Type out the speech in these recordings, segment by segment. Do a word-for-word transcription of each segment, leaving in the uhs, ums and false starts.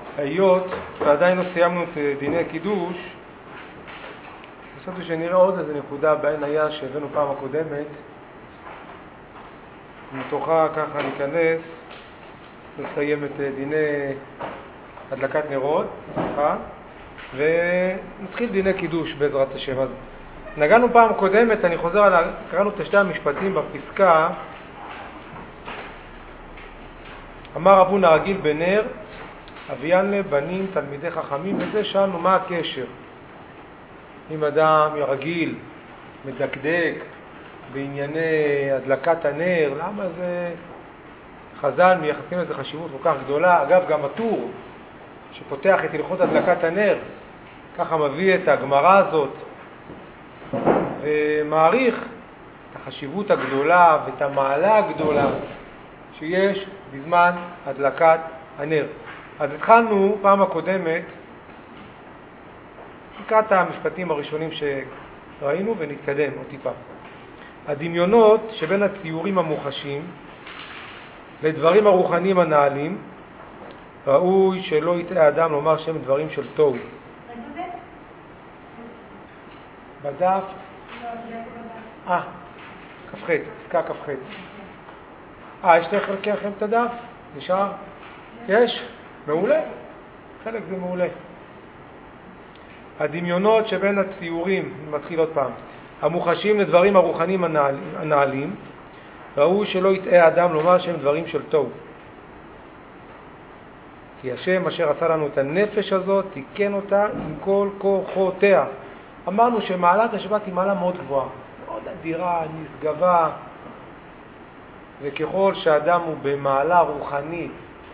היות ועדיין לא סיימנו את דיני קידוש, חשבתי שנראה עוד איזה נקודה בעין היה שהבאנו פעם הקודמת, ומתוכה ככה ניכנס לסיים את דיני הדלקת נרות, סליחה, ונתחיל דיני קידוש בעזרת השם. אז נגענו פעם קודמת, אני חוזר על, קראנו את שתי המשפטים בפסקה, אמר רבונה רגיל בנר, אביין לבנים תלמידי חכמים, וזה שאלנו מה הקשר. אם אדם רגיל, מדקדק בענייני הדלקת הנר, למה זה חז"ל מייחסים לזה חשיבות כל כך גדולה? אגב, גם הטור שפותח את הלכות הדלקת הנר, ככה מביא את הגמרא הזאת, ומעריך את החשיבות הגדולה ואת המעלה הגדולה שיש בזמן הדלקת הנר. אז התחלנו פעם הקודמת, נקרא את המשפטים הראשונים שראינו ונתקדם עוד טיפה. הדמיונות שבין הציורים המוחשים לדברים הרוחניים הנעלים, ראוי שלא יטעה אדם לומר שהם דברים של טוב. בדף? אה, כ"ח, פסקה כ"ח. אה, יש לכם לכם את הדף? נשאר? יש? מעולה. חלק זה מעולה. הדמיונות שבין הציורים, מתחיל עוד פעם, המוחשים לדברים הרוחניים הנעלים, ראוי שלא יטעה אדם לומר שהם דברים של טוב. כי השם אשר עשה לנו את הנפש הזאת, תיקן אותה עם כל כוחותיה. אמרנו שמעלת השבת היא מעלה מאוד גבוהה, מאוד אדירה, נשגבה, וככל שאדם הוא במעלה רוחנית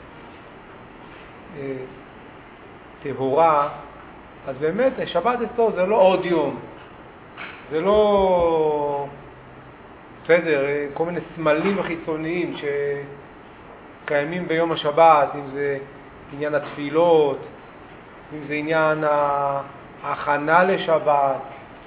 אה, טהורה, אז באמת שבת אצלו זה לא עוד יום, זה לא בסדר, כל מיני סמלים חיצוניים שקיימים ביום השבת, אם זה עניין התפילות, אם זה עניין ההכנה לשבת,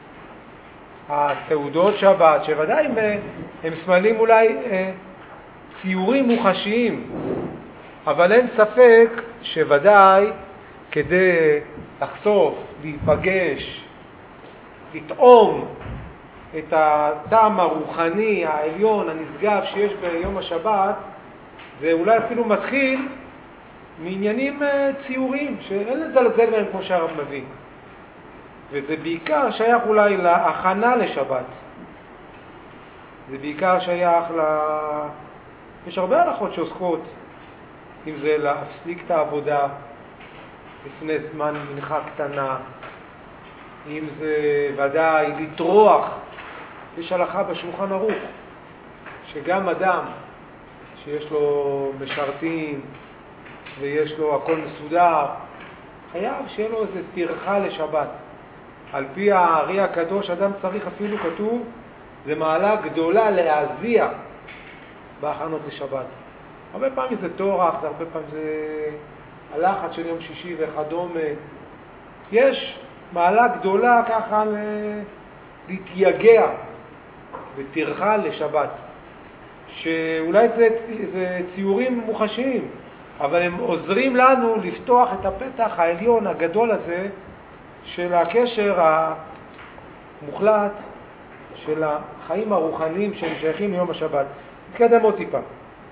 הסעודות שבת, שוודאי הם, הם סמלים אולי ציורים מוחשיים, אבל אין ספק שוודאי כדי לחשוף, להיפגש, לטעום את הטעם הרוחני, העליון, הנשגב שיש ביום השבת, זה אולי אפילו מתחיל מעניינים ציורים שאין לזלזל בהם כמו שהרב מביא. וזה בעיקר שייך אולי להכנה לשבת. זה בעיקר שייך ל... יש הרבה הלכות שעוסקות, אם זה להפסיק את העבודה לפני זמן מנחה קטנה, אם זה ודאי לטרוח. יש הלכה בשולחן ערוך שגם אדם שיש לו משרתים ויש לו הכל מסודר, חייב שיהיה לו איזה טרחה לשבת. על פי הארי הקדוש אדם צריך, אפילו כתוב, זה מעלה גדולה להזיע בהכנות לשבת. הרבה פעמים זה טורח, זה הרבה פעמים זה הלחץ של יום שישי וכדומה. יש מעלה גדולה ככה ל... להתייגע וטרחה לשבת, שאולי זה, זה ציורים מוחשיים, אבל הם עוזרים לנו לפתוח את הפתח העליון הגדול הזה של הקשר המוחלט של החיים הרוחניים שהם שייכים ליום השבת. נתקדם עוד טיפה.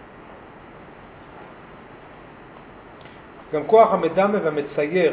גם כוח המדמה והמצייר,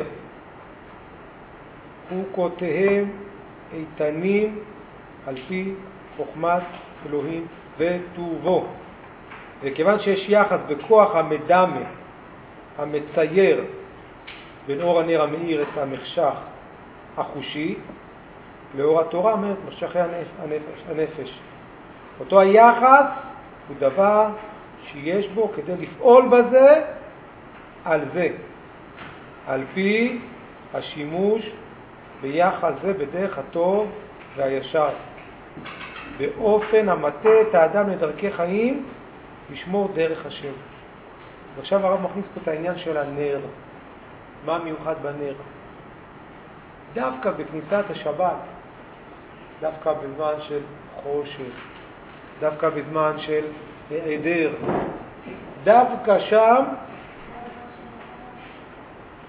חוקותיהם איתנים על פי חוכמת אלוהים וטובו. וכיוון שיש יחס בכוח המדמה, המצייר, בין אור הנר המאיר את המחשך החושי, לאור התורה אומרת משכי הנפש, הנפש. אותו היחס הוא דבר שיש בו כדי לפעול בזה על זה, על פי השימוש ביחס זה בדרך הטוב והישר, באופן המטה את האדם לדרכי חיים, לשמור דרך השם. ועכשיו הרב מכניס פה את העניין של הנר. מה מיוחד בנר? דווקא בכניסת השבת, דווקא בזמן של חושך, דווקא בזמן של היעדר, דווקא שם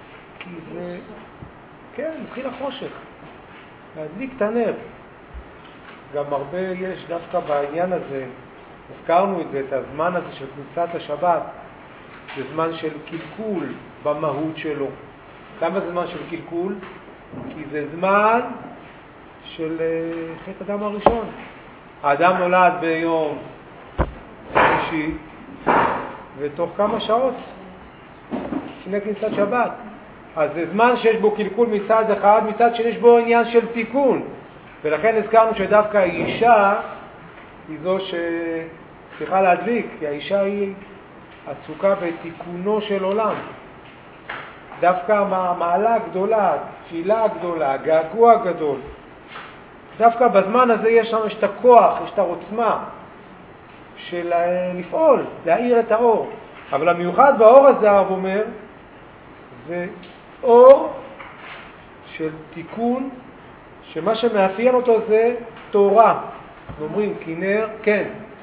כי זה, כן, מתחיל החושך, להדליק את הנר. גם הרבה יש דווקא בעניין הזה, הזכרנו את זה, את הזמן הזה של כניסת השבת, זה זמן של קלקול במהות שלו. למה זה זמן של קלקול? כי זה זמן של חטא אדם הראשון. האדם נולד ביום שישי, ותוך כמה שעות לפני כניסת שבת. אז זה זמן שיש בו קלקול מצד אחד, מצד שני יש בו עניין של תיקון. ולכן הזכרנו שדווקא האישה היא זו שצריכה להדליק, כי האישה היא עסוקה בתיקונו של עולם. דווקא המעלה הגדולה, התפילה הגדולה, הגעגוע הגדול. דווקא בזמן הזה יש שם, יש את הכוח, יש את העוצמה של לפעול, להאיר את האור. אבל המיוחד באור הזה, הרב אומר, זה אור של תיקון, שמה שמאפיין אותו זה תורה. אומרים, כנר, כן.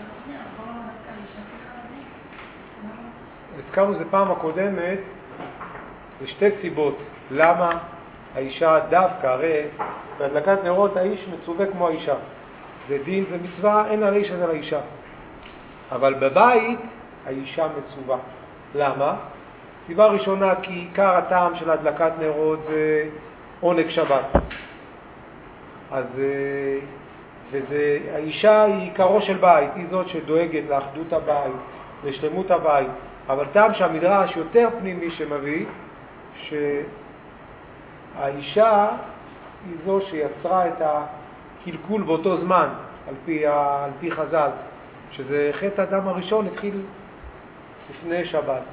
הזכרנו זה פעם הקודמת, זה שתי סיבות. למה האישה דווקא, הרי בהדלקת נרות האיש מצווה כמו האישה. זה דין, זה מצווה, אין על האיש הזה לאישה. אבל בבית האישה מצווה. למה? סיבה ראשונה, כי עיקר הטעם של הדלקת נרות זה עונג שבת. אז וזה, האישה היא עיקרו של בית, היא זאת שדואגת לאחדות הבית, לשלמות הבית. אבל טעם שהמדרש יותר פנימי שמביא, שהאישה היא זו שיצרה את הקלקול באותו זמן, על פי, על פי חז"ל, שזה חטא אדם הראשון התחיל לפני שבת.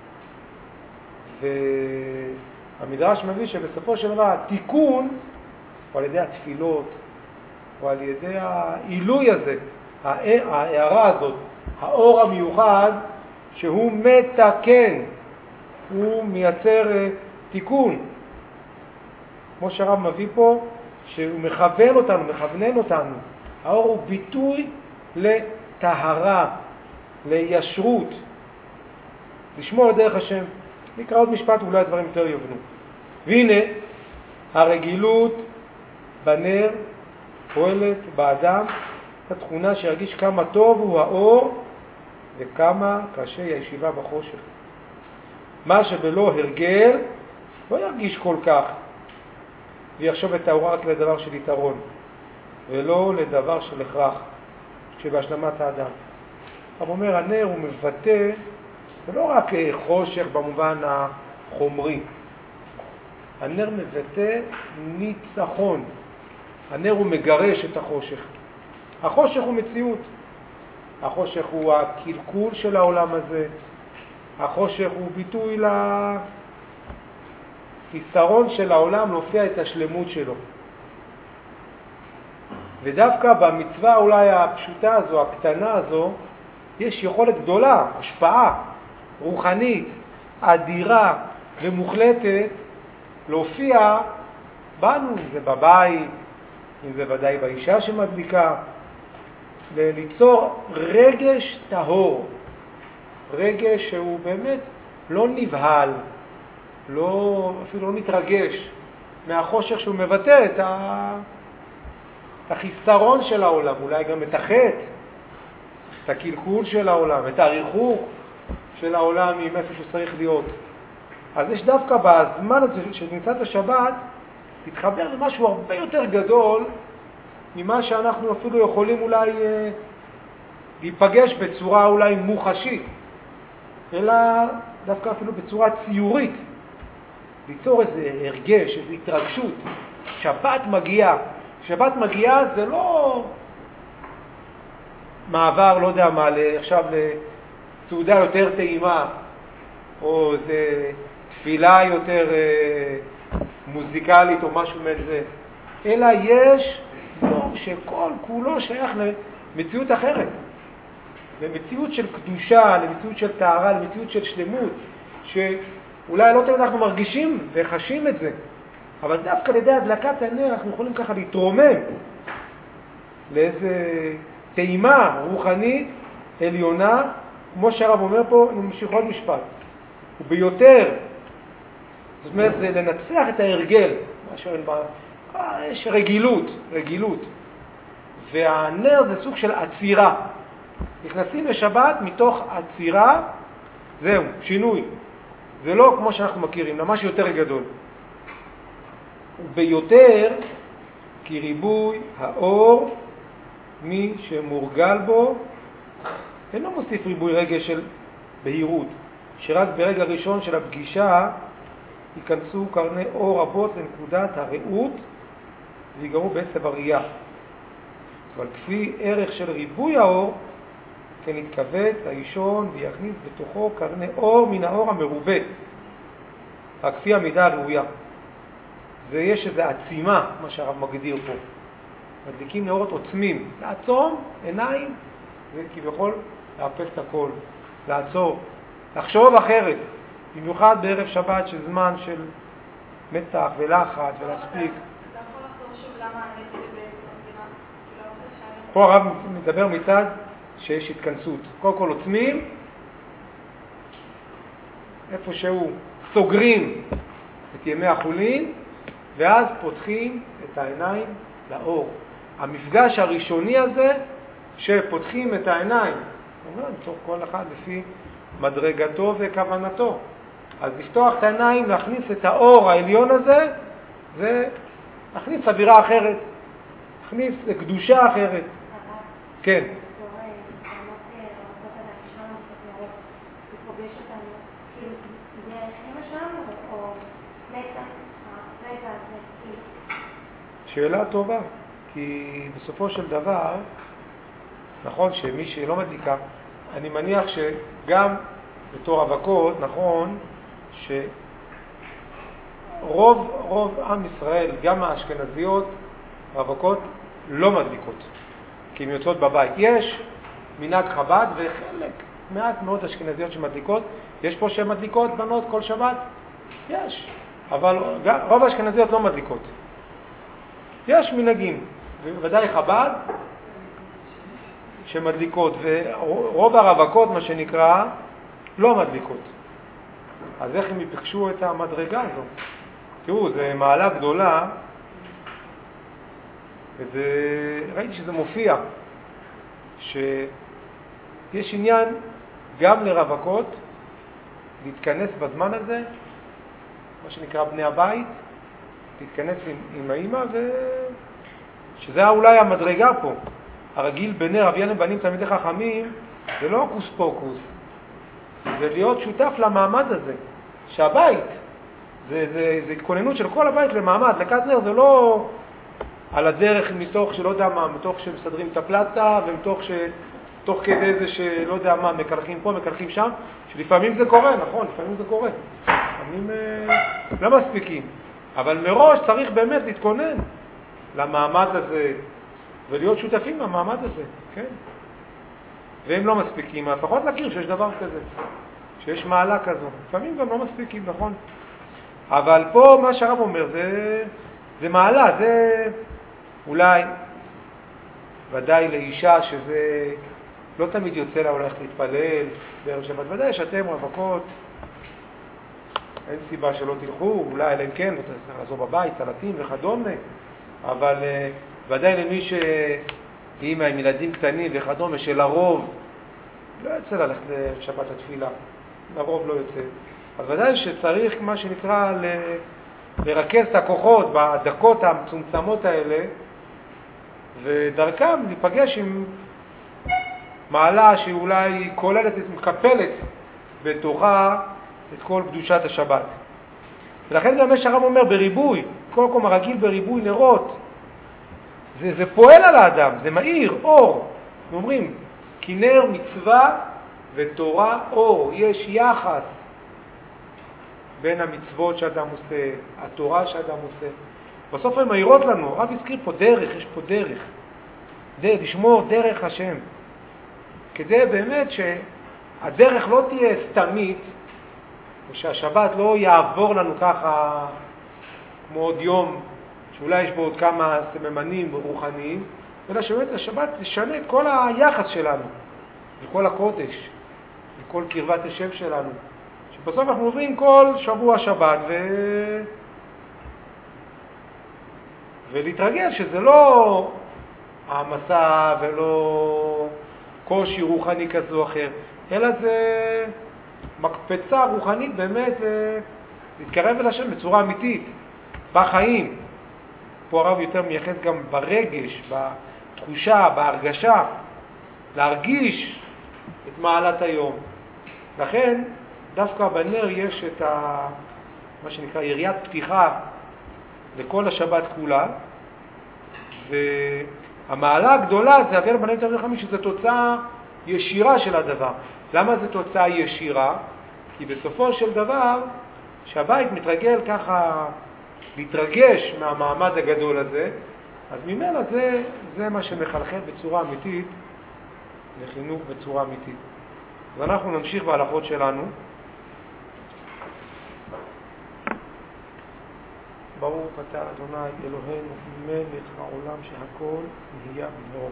והמדרש מביא שבסופו של דבר התיקון הוא על ידי התפילות, או על ידי העילוי הזה, ההערה הזאת, האור המיוחד שהוא מתקן, הוא מייצר תיקון. כמו שהרב מביא פה, שהוא מכוון אותנו, מכוונן אותנו. האור הוא ביטוי לטהרה, לישרות, לשמור על דרך השם. נקרא עוד משפט, אולי הדברים יותר יובנו. והנה, הרגילות בנר פועלת באדם התכונה שירגיש כמה טוב הוא האור וכמה קשה הישיבה בחושך. מה שבלא הרגל לא ירגיש כל כך ויחשוב את האור רק לדבר של יתרון ולא לדבר של הכרח שבהשלמת האדם. אבל אומר, הנר הוא מבטא, זה לא רק חושך במובן החומרי, הנר מבטא ניצחון. הנר הוא מגרש את החושך. החושך הוא מציאות. החושך הוא הקלקול של העולם הזה. החושך הוא ביטוי לחיסרון של העולם להופיע את השלמות שלו. ודווקא במצווה אולי הפשוטה הזו, הקטנה הזו, יש יכולת גדולה, השפעה רוחנית, אדירה ומוחלטת להופיע בנו, אם זה בבית, אם זה ודאי באישה שמדליקה, ליצור רגש טהור, רגש שהוא באמת לא נבהל, לא, אפילו לא מתרגש מהחושך שהוא מבטא את, ה, את החיסרון של העולם, אולי גם את החטא, את הקלקול של העולם, את הריחוק של העולם עם איפה שהוא צריך להיות. אז יש דווקא בזמן הזה של כניסת השבת להתחבר למשהו הרבה יותר גדול ממה שאנחנו אפילו יכולים אולי אה, להיפגש בצורה אולי מוחשית, אלא דווקא אפילו בצורה ציורית, ליצור איזה הרגש, איזו התרגשות. שבת מגיעה, שבת מגיעה זה לא מעבר, לא יודע מה, עכשיו לסעודה יותר טעימה, או איזה תפילה יותר אה, מוזיקלית או משהו מזה, אלא יש יום שכל כולו שייך למציאות אחרת, למציאות של קדושה, למציאות של טהרה, למציאות של שלמות, שאולי לא תמיד אנחנו מרגישים וחשים את זה, אבל דווקא על ידי הדלקת הנר אנחנו יכולים ככה להתרומם לאיזה טעימה רוחנית עליונה, כמו שהרב אומר פה, אני ממשיך עוד משפט, וביותר, זאת זאת אומרת, זה לנצח את ההרגל. מה שאין בה, אה, יש רגילות, רגילות. והנר זה סוג של עצירה. נכנסים לשבת מתוך עצירה, זהו, שינוי. זה לא כמו שאנחנו מכירים, ממש יותר גדול. וביותר, כי ריבוי האור, מי שמורגל בו, אינו מוסיף ריבוי רגש של בהירות, שרק ברגע ראשון של הפגישה ייכנסו קרני אור רבות לנקודת הראות ויגרו בעצב הראייה. אבל כפי ערך של ריבוי האור, כן יתכווץ האישון ויכניס בתוכו קרני אור מן האור המרובה, רק כפי המידה הראויה. זה יש איזו עצימה, מה שהרב מגדיר פה. מדליקים נאורות עוצמים, לעצום עיניים וכביכול לאפס את הכל, לעצור, לחשוב אחרת, במיוחד בערב שבת של זמן של מתח ולחץ ולהספיק. אתה יכול לחזור שוב למה האמת זה בעצם המדינה? פה הרב מדבר מצד שיש התכנסות. קודם כל עוצמים, איפה שהוא סוגרים את ימי החולין, ואז פותחים את העיניים לאור. המפגש הראשוני הזה שפותחים את העיניים, מתוך כל אחד לפי מדרגתו וכוונתו. אז לפתוח את העיניים, להכניס את האור העליון הזה, זה להכניס אווירה אחרת, להכניס קדושה אחרת. כן. שאלה טובה, כי בסופו של דבר, נכון שמי שלא מדליקה, אני מניח שגם בתור רווקות, נכון שרוב רוב עם ישראל, גם האשכנזיות, רווקות לא מדליקות, כי הן יוצאות בבית. יש מנהג חב"ד וחלק, מעט מאוד אשכנזיות שמדליקות. יש פה שמדליקות בנות כל שבת? יש, אבל רוב האשכנזיות לא מדליקות. יש מנהגים, ובוודאי חב"ד שמדליקות, ורוב הרווקות, מה שנקרא, לא מדליקות. אז איך הם יפגשו את המדרגה הזו? תראו, זו מעלה גדולה, וזה, ראיתי שזה מופיע, שיש עניין גם לרווקות להתכנס בזמן הזה, מה שנקרא בני הבית, להתכנס עם, עם האמא, ושזה אולי המדרגה פה. הרגיל בני רבי ינא בנים תלמידי חכמים, זה לא קוס פוקוס, זה להיות שותף למעמד הזה, שהבית, זה, זה, זה התכוננות של כל הבית למעמד, לקט נר זה לא על הדרך מתוך שלא יודע מה, מתוך שמסדרים את הפלטה, ומתוך ש... תוך כדי זה שלא יודע מה, מקלחים פה, מקלחים שם, שלפעמים זה קורה, נכון, לפעמים זה קורה. לפעמים אה, לא מספיקים. אבל מראש צריך באמת להתכונן למעמד הזה, ולהיות שותפים למעמד הזה, כן? והם לא מספיקים, לפחות להכיר שיש דבר כזה, שיש מעלה כזו. לפעמים גם לא מספיקים, נכון? אבל פה מה שהרב אומר, זה, זה מעלה, זה אולי, ודאי לאישה שזה לא תמיד יוצא לה הולך להתפלל בערב שבת, ודאי שאתם רווקות, אין סיבה שלא תלכו, אולי אלא אם כן, ותצטרך לעזור בבית, צלטים וכדומה, אבל ודאי למי שאימא עם ילדים קטנים וכדומה, שלרוב לא יוצא ללכת לשבת התפילה, לרוב לא יוצא. אז ודאי שצריך מה שנקרא ל... לרכז את הכוחות בדקות המצומצמות האלה, ודרכם להיפגש עם מעלה שאולי כוללת, מקפלת בתוכה את כל קדושת השבת. ולכן גם יש הרב אומר בריבוי, כל מקום הרגיל בריבוי נרות, זה, זה פועל על האדם, זה מאיר, אור. אומרים, כי נר מצווה ותורה אור, יש יחס בין המצוות שאדם עושה, התורה שאדם עושה. בסוף הן מאירות לנו, הרב הזכיר פה דרך, יש פה דרך. דרך, לשמור דרך השם. כדי באמת שהדרך לא תהיה סתמית, ושהשבת לא יעבור לנו ככה כמו עוד יום, שאולי יש בו עוד כמה סממנים רוחניים, אלא שבאמת השבת תשנה את כל היחס שלנו, לכל הקודש, לכל קרבת השם שלנו, בסוף אנחנו עוברים כל שבוע שבת ו... ולהתרגל שזה לא המסע ולא קושי רוחני כזה או אחר, אלא זה מקפצה רוחנית באמת להתקרב אל השם בצורה אמיתית, בחיים. פה הרב יותר מייחס גם ברגש, בתחושה, בהרגשה, להרגיש את מעלת היום. לכן דווקא בנר יש את ה... מה שנקרא יריית פתיחה לכל השבת כולה, והמעלה הגדולה זה אבינו בנים תלמידי חכמים, שזה תוצאה ישירה של הדבר. למה זה תוצאה ישירה? כי בסופו של דבר שהבית מתרגל ככה להתרגש מהמעמד הגדול הזה, אז ממילא זה, זה מה שמחלחל בצורה אמיתית לחינוך בצורה אמיתית. אז אנחנו נמשיך בהלכות שלנו. ברוך אתה אדוני אלוהינו מלך העולם שהכל נהיה בדברו.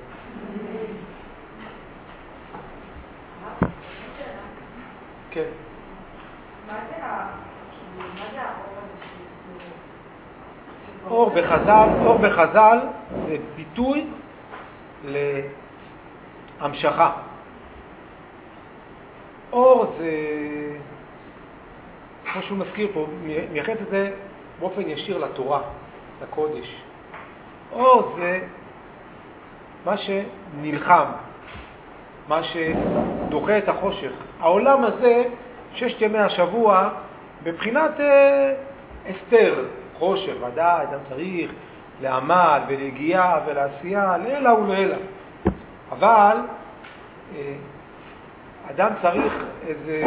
כן. מה זה האור הזה? אור בחז"ל, אור בחז"ל זה ביטוי להמשכה. אור זה, כמו שהוא מזכיר פה, מייחס את זה באופן ישיר לתורה, לקודש. אור זה מה שנלחם, מה שדוחה את החושך. העולם הזה, ששת ימי השבוע, בבחינת אה, אסתר, חושך, ודאי, אדם צריך לעמל ולהגיעה ולעשייה, לילה וללילה. אבל אה, אדם צריך איזה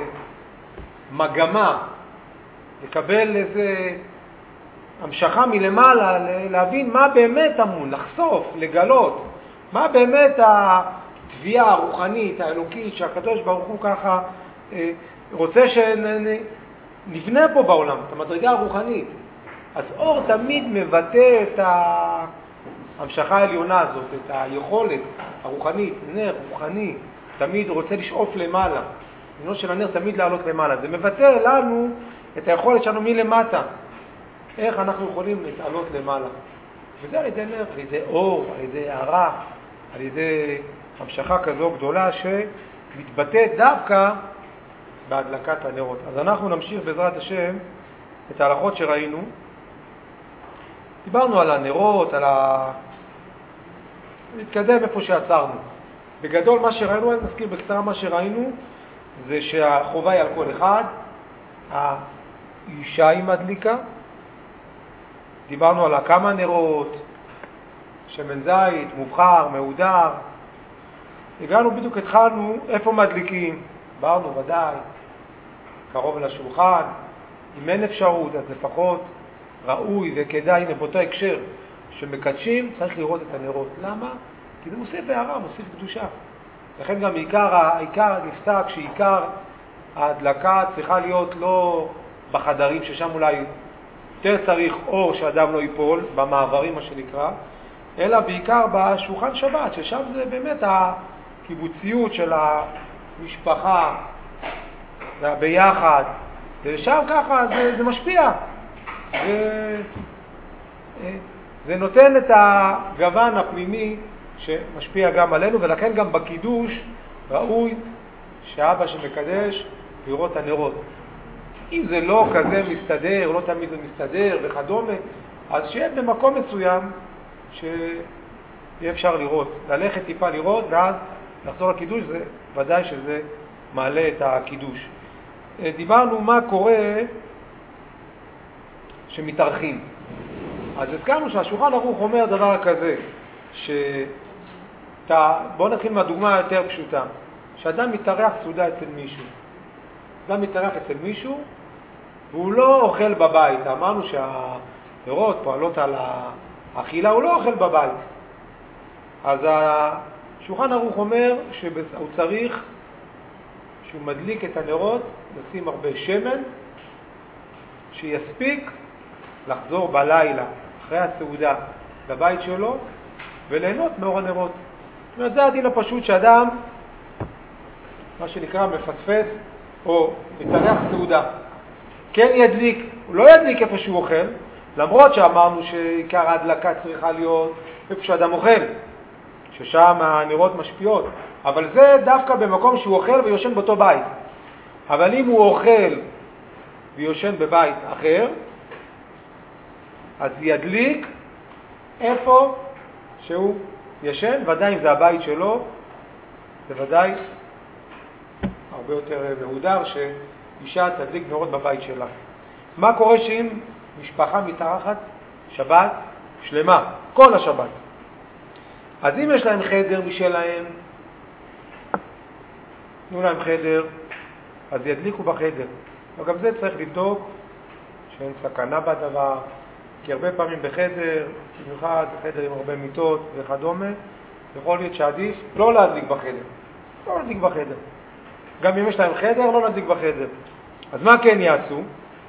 מגמה, לקבל איזה המשכה מלמעלה, להבין מה באמת אמון, לחשוף, לגלות, מה באמת התביעה הרוחנית, האלוקית, שהקדוש ברוך הוא ככה אה, רוצה שנבנה פה בעולם, את המדרגה הרוחנית. אז אור תמיד מבטא את ההמשכה העליונה הזאת, את היכולת הרוחנית, נר רוחני, תמיד רוצה לשאוף למעלה. עניינו של הנר תמיד לעלות למעלה. זה מבטא לנו את היכולת שלנו מלמטה. איך אנחנו יכולים להתעלות למעלה. וזה על ידי נר, על ידי אור, על ידי הערה, על ידי המשכה כזו גדולה שמתבטאת דווקא בהדלקת הנרות. אז אנחנו נמשיך בעזרת השם את ההלכות שראינו. דיברנו על הנרות, על ה... נתקדם איפה שעצרנו. בגדול מה שראינו, אני מזכיר בקצרה מה שראינו, זה שהחובה היא על כל אחד, האישה היא מדליקה, דיברנו על כמה נרות, שמן זית, מובחר, מהודר, הגענו בדיוק, התחלנו איפה מדליקים, דיברנו ודאי, קרוב לשולחן, אם אין אפשרות אז לפחות ראוי וכדאי, הנה באותו הקשר שמקדשים צריך לראות את הנרות. למה? כי זה מוסיף הערה, מוסיף קדושה. לכן גם עיקר, העיקר נפסק שעיקר ההדלקה צריכה להיות לא בחדרים, ששם אולי יותר צריך אור שאדם לא ייפול, במעברים מה שנקרא, אלא בעיקר בשולחן שבת, ששם זה באמת הקיבוציות של המשפחה, ביחד, ושם ככה זה, זה משפיע. זה, זה נותן את הגוון הפנימי שמשפיע גם עלינו, ולכן גם בקידוש ראוי שאבא שמקדש לראות הנרות. אם זה לא כזה מסתדר, לא תמיד זה מסתדר וכדומה, אז שיהיה במקום מסוים שיהיה אפשר לראות, ללכת טיפה לראות ואז לחזור לקידוש, זה ודאי שזה מעלה את הקידוש. דיברנו מה קורה שמתארחים. אז הזכרנו שהשולחן ערוך אומר דבר כזה, שאתה, בואו נתחיל מהדוגמה יותר פשוטה, שאדם מתארח סעודה אצל מישהו. אדם מתארח אצל מישהו, והוא לא אוכל בבית. אמרנו שהפירות פועלות על האכילה, הוא לא אוכל בבית. אז השולחן ערוך אומר שהוא צריך, שהוא מדליק את הנרות, לשים הרבה שמן, שיספיק לחזור בלילה, אחרי הסעודה, לבית שלו, וליהנות מאור הנרות. זאת אומרת, זה הדין הפשוט שאדם, מה שנקרא, מפספס או מתארח סעודה, כן ידליק, הוא לא ידליק איפה שהוא אוכל, למרות שאמרנו שעיקר ההדלקה צריכה להיות איפה שאדם אוכל, ששם הנרות משפיעות, אבל זה דווקא במקום שהוא אוכל ויושן באותו בית. אבל אם הוא אוכל ויושן בבית אחר, אז ידליק איפה שהוא ישן, ודאי אם זה הבית שלו, זה ודאי הרבה יותר מהודר שאישה תדליק נרות בבית שלה. מה קורה שאם משפחה מתארחת שבת שלמה, כל השבת? אז אם יש להם חדר משלהם, תנו להם חדר, אז ידליקו בחדר. וגם זה צריך לבדוק שאין סכנה בדבר, כי הרבה פעמים בחדר, במיוחד חדר עם הרבה מיטות וכדומה, יכול להיות שעדיף לא להדליק בחדר. לא להדליק בחדר. גם אם יש להם חדר, לא להדליק בחדר. אז מה כן יעשו?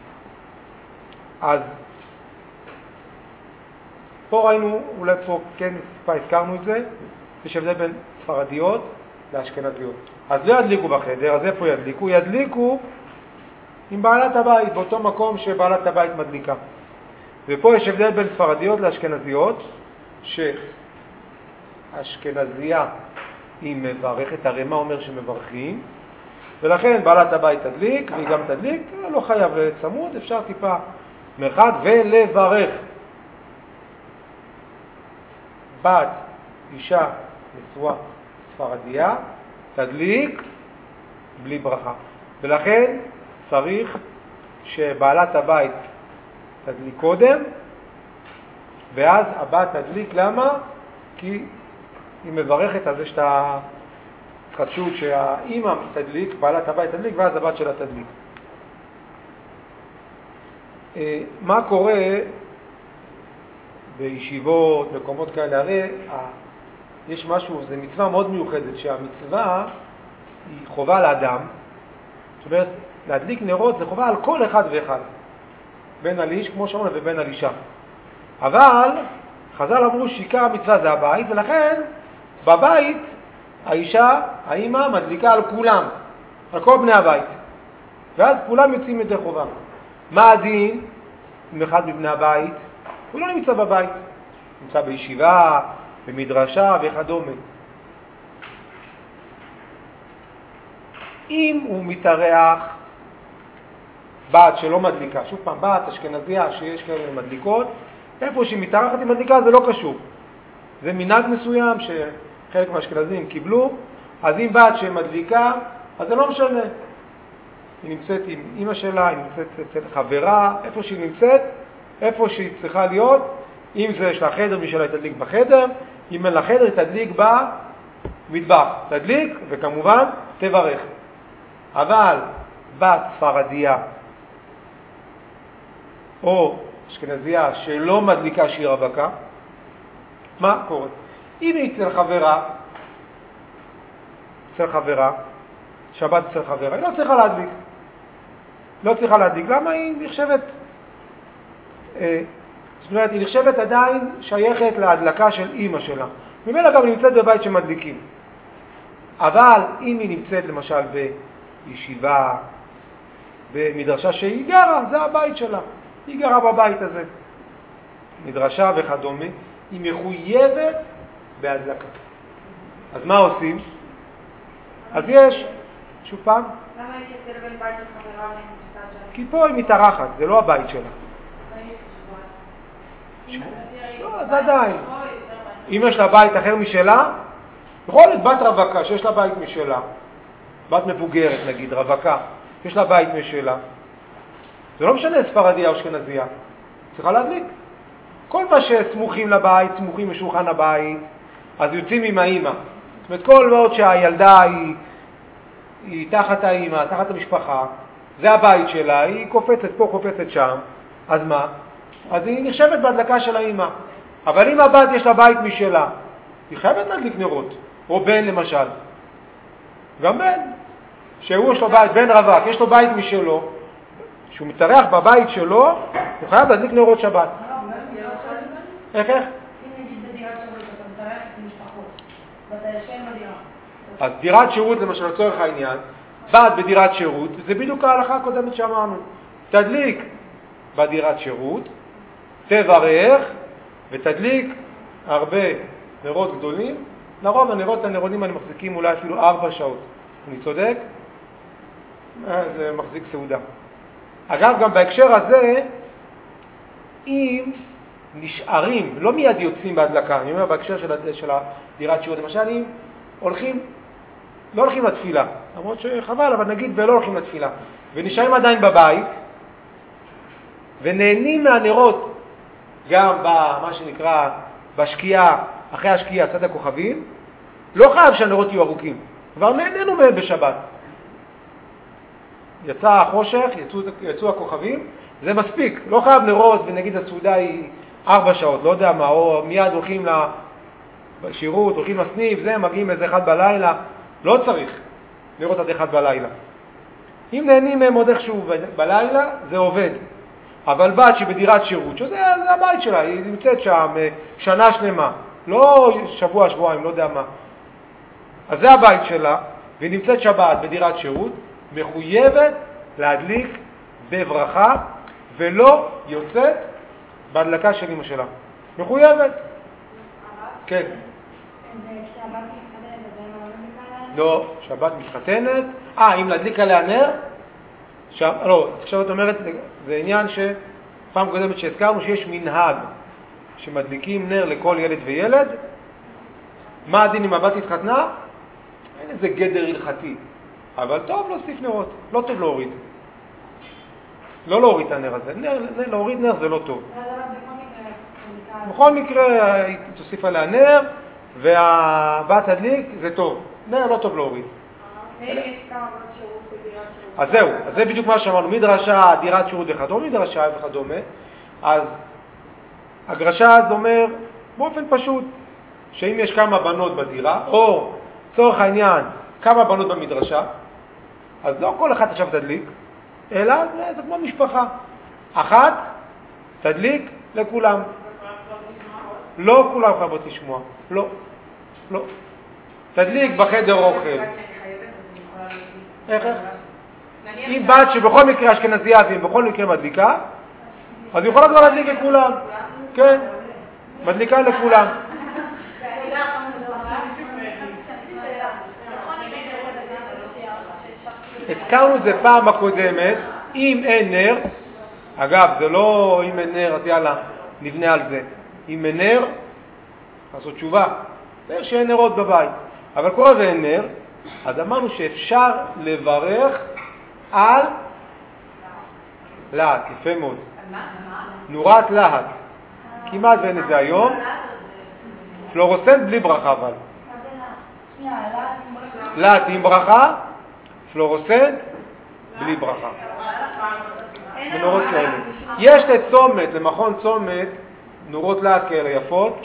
אז פה ראינו, אולי פה כן הזכרנו את זה, יש הבדל בין ספרדיות לאשכנזיות. אז לא ידליקו בחדר, אז איפה ידליקו? ידליקו עם בעלת הבית, באותו מקום שבעלת הבית מדליקה. ופה יש הבדל בין ספרדיות לאשכנזיות, שאשכנזיה היא מברכת, הרי מה אומר שמברכים, ולכן בעלת הבית תדליק, והיא גם תדליק, לא חייב צמוד, אפשר טיפה מרחק ולברך. בת, אישה, נשואה, ספרדיה, תדליק בלי ברכה. ולכן צריך שבעלת הבית תדליק קודם, ואז הבת תדליק. למה? כי היא מברכת על זה שאתה חשוב שהאימא תדליק, בעלת הבית תדליק, ואז הבת שלה תדליק. מה קורה בישיבות, מקומות כאלה? הרי יש משהו, זה מצווה מאוד מיוחדת, שהמצווה היא חובה לאדם. זאת אומרת, להדליק נרות זה חובה על כל אחד ואחד, בין על איש, כמו שאומרים, ובין על אישה. אבל חז"ל אמרו שעיקר המצווה זה הבית, ולכן בבית האישה, האמא, מדליקה על כולם, על כל בני הבית. ואז כולם יוצאים ידי חובה. מה הדין אם אחד מבני הבית הוא לא נמצא בבית, נמצא בישיבה, במדרשה וכדומה? אם הוא מתארח בת שלא מדליקה, שוב פעם, בת אשכנזיה שיש כאלה מדליקות, איפה שהיא מתארחת עם מדליקה זה לא קשור. זה מנהג מסוים שחלק מהאשכנזים קיבלו, אז אם בת שמדליקה, אז זה לא משנה. היא נמצאת עם אמא שלה, היא נמצאת אצל חברה, איפה שהיא נמצאת, איפה שהיא צריכה להיות. אם זה יש לה חדר, מי שלה היא תדליק בחדר, אם אין לה חדר היא תדליק במטבח. תדליק וכמובן תברך. אבל בת ספרדיה או אשכנזיה שלא מדליקה שהיא רווקה, מה קורה? אם היא אצל חברה, אצל חברה, שבת אצל חברה, היא לא צריכה להדליק. לא צריכה להדליק. למה? היא נחשבת, אה, זאת אומרת, היא נחשבת עדיין שייכת להדלקה של אמא שלה. ממילא גם נמצאת בבית שמדליקים. אבל אם היא נמצאת למשל בישיבה, במדרשה שהיא גרה, זה הבית שלה. היא גרה בבית הזה. מדרשה וכדומה, היא מחויבת בהדלקה. אז מה עושים? אז יש, שוב פעם, למה יש יותר בין בית של חברה למצד שלה? כי פה היא מתארחת, זה לא הבית שלה. לא, אז עדיין. אם יש לה בית אחר משלה, יכול להיות בת רווקה שיש לה בית משלה, בת מבוגרת נגיד, רווקה, יש לה בית משלה, זה לא משנה ספרדיה או אשכנזיה, צריכה להדליק. כל מה שסמוכים לבית, סמוכים לשולחן הבית, אז יוצאים עם האמא. זאת אומרת, כל עוד שהילדה היא, היא תחת האמא, תחת המשפחה, זה הבית שלה, היא קופצת פה, קופצת שם, אז מה? אז היא נחשבת בהדלקה של האמא. אבל אם הבת יש לה בית משלה, היא חייבת להדליק נרות. או בן למשל. גם בן, שהוא יש לו בית, בן רווק, יש לו בית משלו, שהוא מתארח בבית שלו, הוא חייב להדליק נרות שבת. איך איך? אם נגיד בדירת שירות, אתה מתארח עם משפחות, ואתה ישן בדירה. אז דירת שירות למשל לצורך העניין, באת בדירת שירות, זה בדיוק ההלכה הקודמת שאמרנו. תדליק בדירת שירות, תברך ותדליק הרבה נרות גדולים. לרוב הנרות הנרונים אני מחזיקים אולי אפילו ארבע שעות. אני צודק? זה מחזיק סעודה. אגב, גם בהקשר הזה, אם נשארים, לא מיד יוצאים בהדלקה, אני אומר בהקשר של, של הדירת שירות, למשל אם הולכים, לא הולכים לתפילה, למרות שחבל, אבל נגיד ולא הולכים לתפילה, ונשארים עדיין בבית, ונהנים מהנרות, גם במה שנקרא, בשקיעה, אחרי השקיעה, צד הכוכבים, לא חייב שהנרות יהיו ארוכים, כבר נהנינו מהם בשבת. יצא החושך, יצאו, יצאו הכוכבים, זה מספיק, לא חייב נרות, ונגיד הסעודה היא ארבע שעות, לא יודע מה, או מיד הולכים לשירות, הולכים לסניף, זה, מגיעים איזה אחד בלילה, לא צריך לראות עד אחד בלילה. אם נהנים מהם עוד איכשהו בלילה, זה עובד. אבל בת שהיא בדירת שירות, שזה זה הבית שלה, היא נמצאת שם שנה שלמה, לא שבוע, שבועיים, לא יודע מה. אז זה הבית שלה, והיא נמצאת שבת בדירת שירות, מחויבת להדליק בברכה, ולא יוצאת בהדלקה של אמא שלה. מחויבת. כן. כשהבת מתחתנת, אז אין לא מדליקה עליה? לא, כשהבת מתחתנת, אה, אם להדליק עליה נר, ש... לא, עכשיו את אומרת, זה עניין שפעם קודמת שהזכרנו שיש מנהג שמדליקים נר לכל ילד וילד. מה הדין אם הבת התחתנה? אין איזה גדר הלכתי, אבל טוב להוסיף נרות, לא טוב להוריד. לא להוריד את הנר הזה, נר, נר, להוריד נר זה לא טוב. בכל מקרה היא תוסיף עליה נר, והבת תדליק, זה טוב. נר לא טוב להוריד. יש כמה בנות שירות בדירת שירות. אז זהו, אז זה בדיוק מה שאמרנו, מדרשה, דירת שירות וכדומה, מדרשה וכדומה. אז הגרשה אז אומר, באופן פשוט, שאם יש כמה בנות בדירה, או צורך העניין, כמה בנות במדרשה, אז לא כל אחד עכשיו תדליק, אלא זה, זה כמו משפחה. אחת תדליק לכולם. לא כולם חייבות לשמוע. לא. לא. תדליק בחדר אוכל. איך איך? אם בת שבכל מקרה אשכנזייה ואם בכל מקרה מדליקה, אז היא יכולה כבר להדליק לכולם. כן. מדליקה לכולם. הזכרנו את זה פעם הקודמת, אם אין נר, אגב, זה לא אם אין נר, אז יאללה, נבנה על זה. אם אין נר, לעשות תשובה. נר שאין נרות בבית. אבל קורה ואין נר, אז אמרנו שאפשר לברך על להט, יפה מאוד. נורת להט. כמעט ואין את זה היום. פלורוסנט בלי ברכה אבל. להט עם ברכה, פלורוסנט בלי ברכה. מנורות כאלה. יש לצומת, למכון צומת, נורות להט כאלה יפות,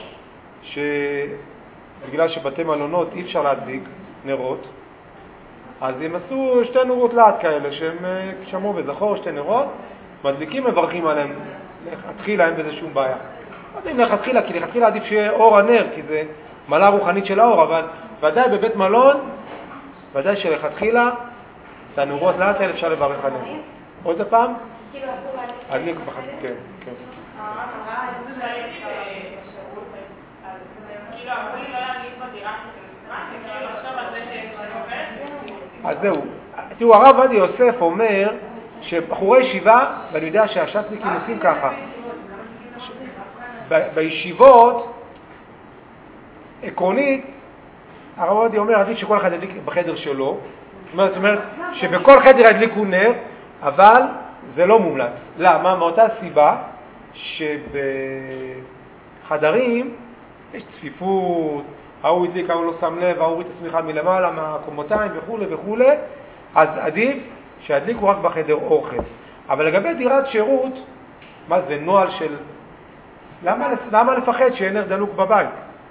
שבגלל שבתי מלונות אי אפשר להדליק נרות, אז הם עשו שתי נורות להט כאלה, שהם שמרו בזכור שתי נרות, מדליקים, מברכים עליהם. להתחילה, אין בזה שום בעיה. לא יודע אם להתחילה, כי להתחילה עדיף שיהיה אור הנר, כי זה מעלה רוחנית של האור, אבל ודאי בבית מלון, ודאי שלהתחילה, את הנורות להט האלה אפשר לברך עליהם. עוד הפעם? כאילו אסור להדליק. הדליק בחצי, כן, כן. אז זהו, תראו, הרב עובדיה יוסף אומר שבחורי ישיבה, ואני יודע שהש"סניקים עושים ככה, בישיבות, עקרונית, הרב עובדיה אומר, עדיף שכל אחד ידליק בחדר שלו, זאת אומרת שבכל חדר ידליקו נר, אבל זה לא מומלץ. למה? מאותה סיבה שבחדרים יש צפיפות, ההוא הדליק, ההוא לא שם לב, ההוא הוריד את השמיכה מלמעלה, מהקומותיים וכו' וכו', אז עדיף שידליקו רק בחדר אוכל. אבל לגבי דירת שירות, מה זה נוהל של... למה, למה לפחד שאין נר דלוק בבית?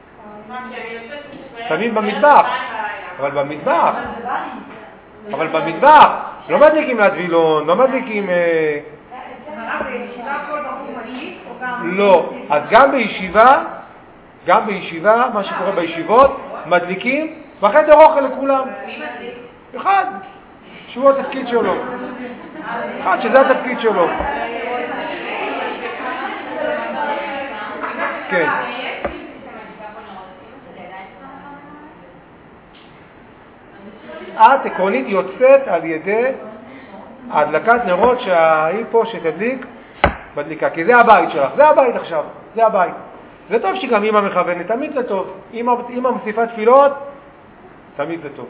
שמים במטבח. אבל במטבח. אבל במטבח. לא מדליקים להדבילון, לא מדליקים... בישיבה כל בחור מדליק או גם... לא. אז גם בישיבה, גם בישיבה, מה שקורה בישיבות, מדליקים בחדר אוכל לכולם. מי מדליק? אחד. שהוא התפקיד שלו. אחד שזה התפקיד שלו. כן. את עקרונית יוצאת על ידי ההדלקת נרות שהיא פה שתדליק מדליקה, כי זה הבית שלך, זה הבית עכשיו, זה הבית. זה טוב שגם אמא מכוונת, תמיד זה טוב. אמא, אמא מוסיפה תפילות, תמיד זה טוב.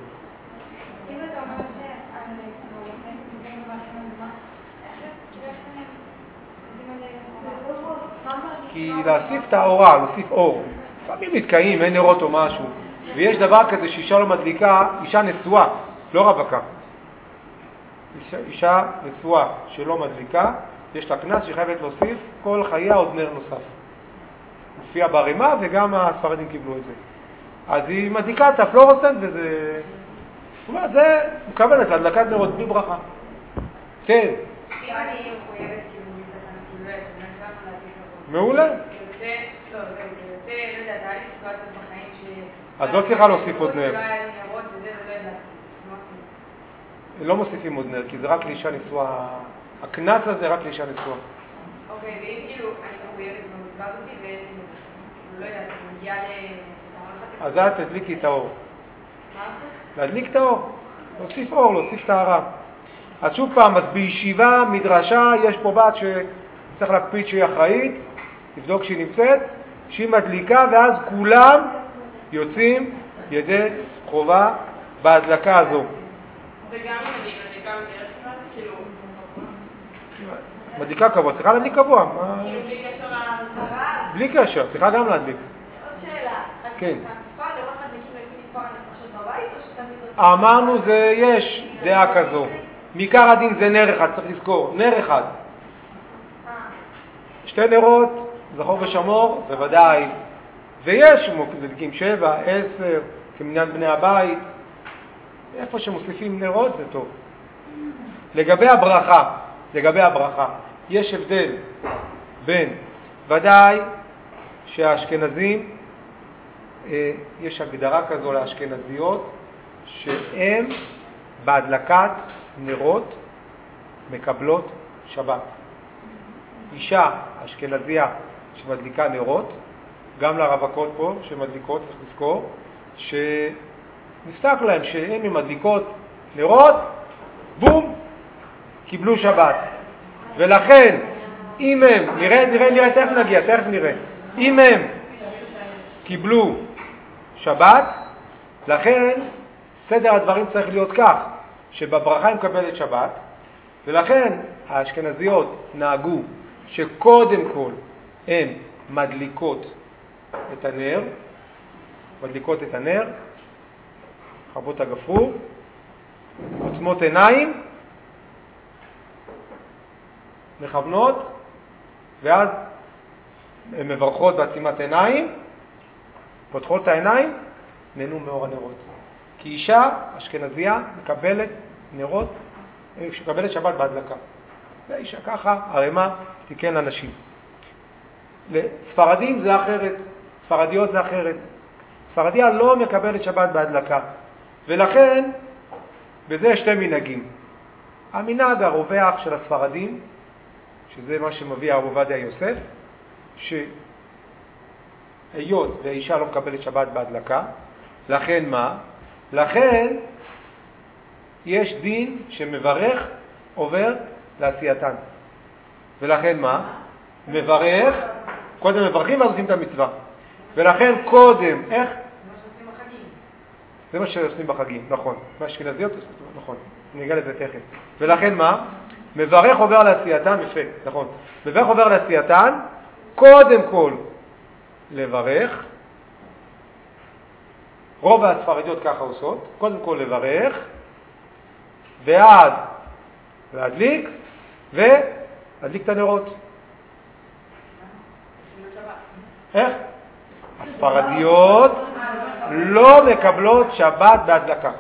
כי להוסיף את האורה, להוסיף אור. לפעמים נתקעים, אין נרות או משהו. ויש דבר כזה שאישה לא מדליקה, אישה נשואה, לא רווקה. אישה, אישה נשואה שלא מדליקה, יש לה כנס שחייבת להוסיף כל חייה עוד נר נוסף. מופיע ברמה וגם הספרדים קיבלו את זה. אז היא מדליקה את הפלורוסנט וזה... זה מקבלת להדלקת נרות בלי ברכה. כן. אם אני מחויבת כאילו מתקנת, מעולה. לא, זה יוצא, לא יודעת, היה לי סיטואציות בחיים ש... אז לא צריכה להוסיף עוד נר. לא היה לי נרות וזה ולא ידעתי. לא מוסיפים עוד נר, כי זה רק לאישה נשואה. הכנס הזה רק לאישה נשואה. אוקיי, ואם כאילו אני מחויבת במצווה הזאת ואין לי נרות, לא יודעת, אני מגיעה לטהרה. אז את תדליקי את האור. מה? להדליק את האור. להוסיף אור, להוסיף טהרה. אז שוב פעם, אז בישיבה, מדרשה, יש פה בת שצריך להקפיד שהיא אחראית, לבדוק שהיא נמצאת, שהיא מדליקה, ואז כולם יוצאים ידי חובה בהדלקה הזו. וגם אם אני מדליקה בדרך כלל, כאילו... מדליקה קבוע, צריכה להדליק קבוע. כאילו בלי קשר להצהרה? בלי קשר, צריכה גם להדליק. עוד שאלה. כן. מספר נרות מדליקים לפי מספר הנפשות בבית, או שתמיד... אמרנו זה, יש דעה כזו. מעיקר הדין זה נר אחד, צריך לזכור, נר אחד. שתי נרות, זכור ושמור, בוודאי. ויש מדליקים שבע, עשר, כמניין בני הבית. איפה שמוסיפים נרות זה טוב. לגבי הברכה, לגבי הברכה, יש הבדל בין, ודאי שהאשכנזים, אה, יש הגדרה כזו לאשכנזיות, שהם בהדלקת נרות מקבלות שבת. אישה אשכנזיה שמדליקה נרות, גם לרווקות פה שמדליקות, צריך לזכור, שנפתח להם שהן מדליקות נרות, בום, קיבלו שבת. ולכן, אם הם, נראה, נראה, נראה, תכף נגיע, תכף נראה, אם הם קיבלו שבת, לכן סדר הדברים צריך להיות כך, שבברכה היא מקבלת שבת, ולכן האשכנזיות נהגו שקודם כל הן מדליקות את הנר, מדליקות את הנר, חבות הגפרור, עוצמות עיניים, מכוונות, ואז הן מברכות בעצימת עיניים, פותחות את העיניים, נהנו מאור הנרות. כי אישה אשכנזיה מקבלת נרות, מקבלת שבת בהדלקה. זה אישה ככה, הרמה תיקן לנשים. לספרדים זה אחרת, ספרדיות זה אחרת. ספרדיה לא מקבלת שבת בהדלקה, ולכן בזה יש שתי מנהגים. המנהג הרווח של הספרדים, שזה מה שמביא הרב עובדיה יוסף, שהיות והאישה לא מקבלת שבת בהדלקה, לכן מה? לכן יש דין שמברך עובר לעשייתן. ולכן מה? מברך, קודם מברכים ואז עושים את המצווה. ולכן קודם, איך? זה מה שעושים בחגים, נכון. מה אשכנזיות עושים, נכון. ניגע לזה תכף. ולכן מה? מברך עובר לעשייתן, יפה, נכון. מברך עובר לעשייתן, קודם כל לברך. רוב הספרדיות ככה עושות, קודם כל לברך, ועד להדליק, ולהדליק את הנרות. איך? הספרדיות לא מקבלות שבת בהדלקה.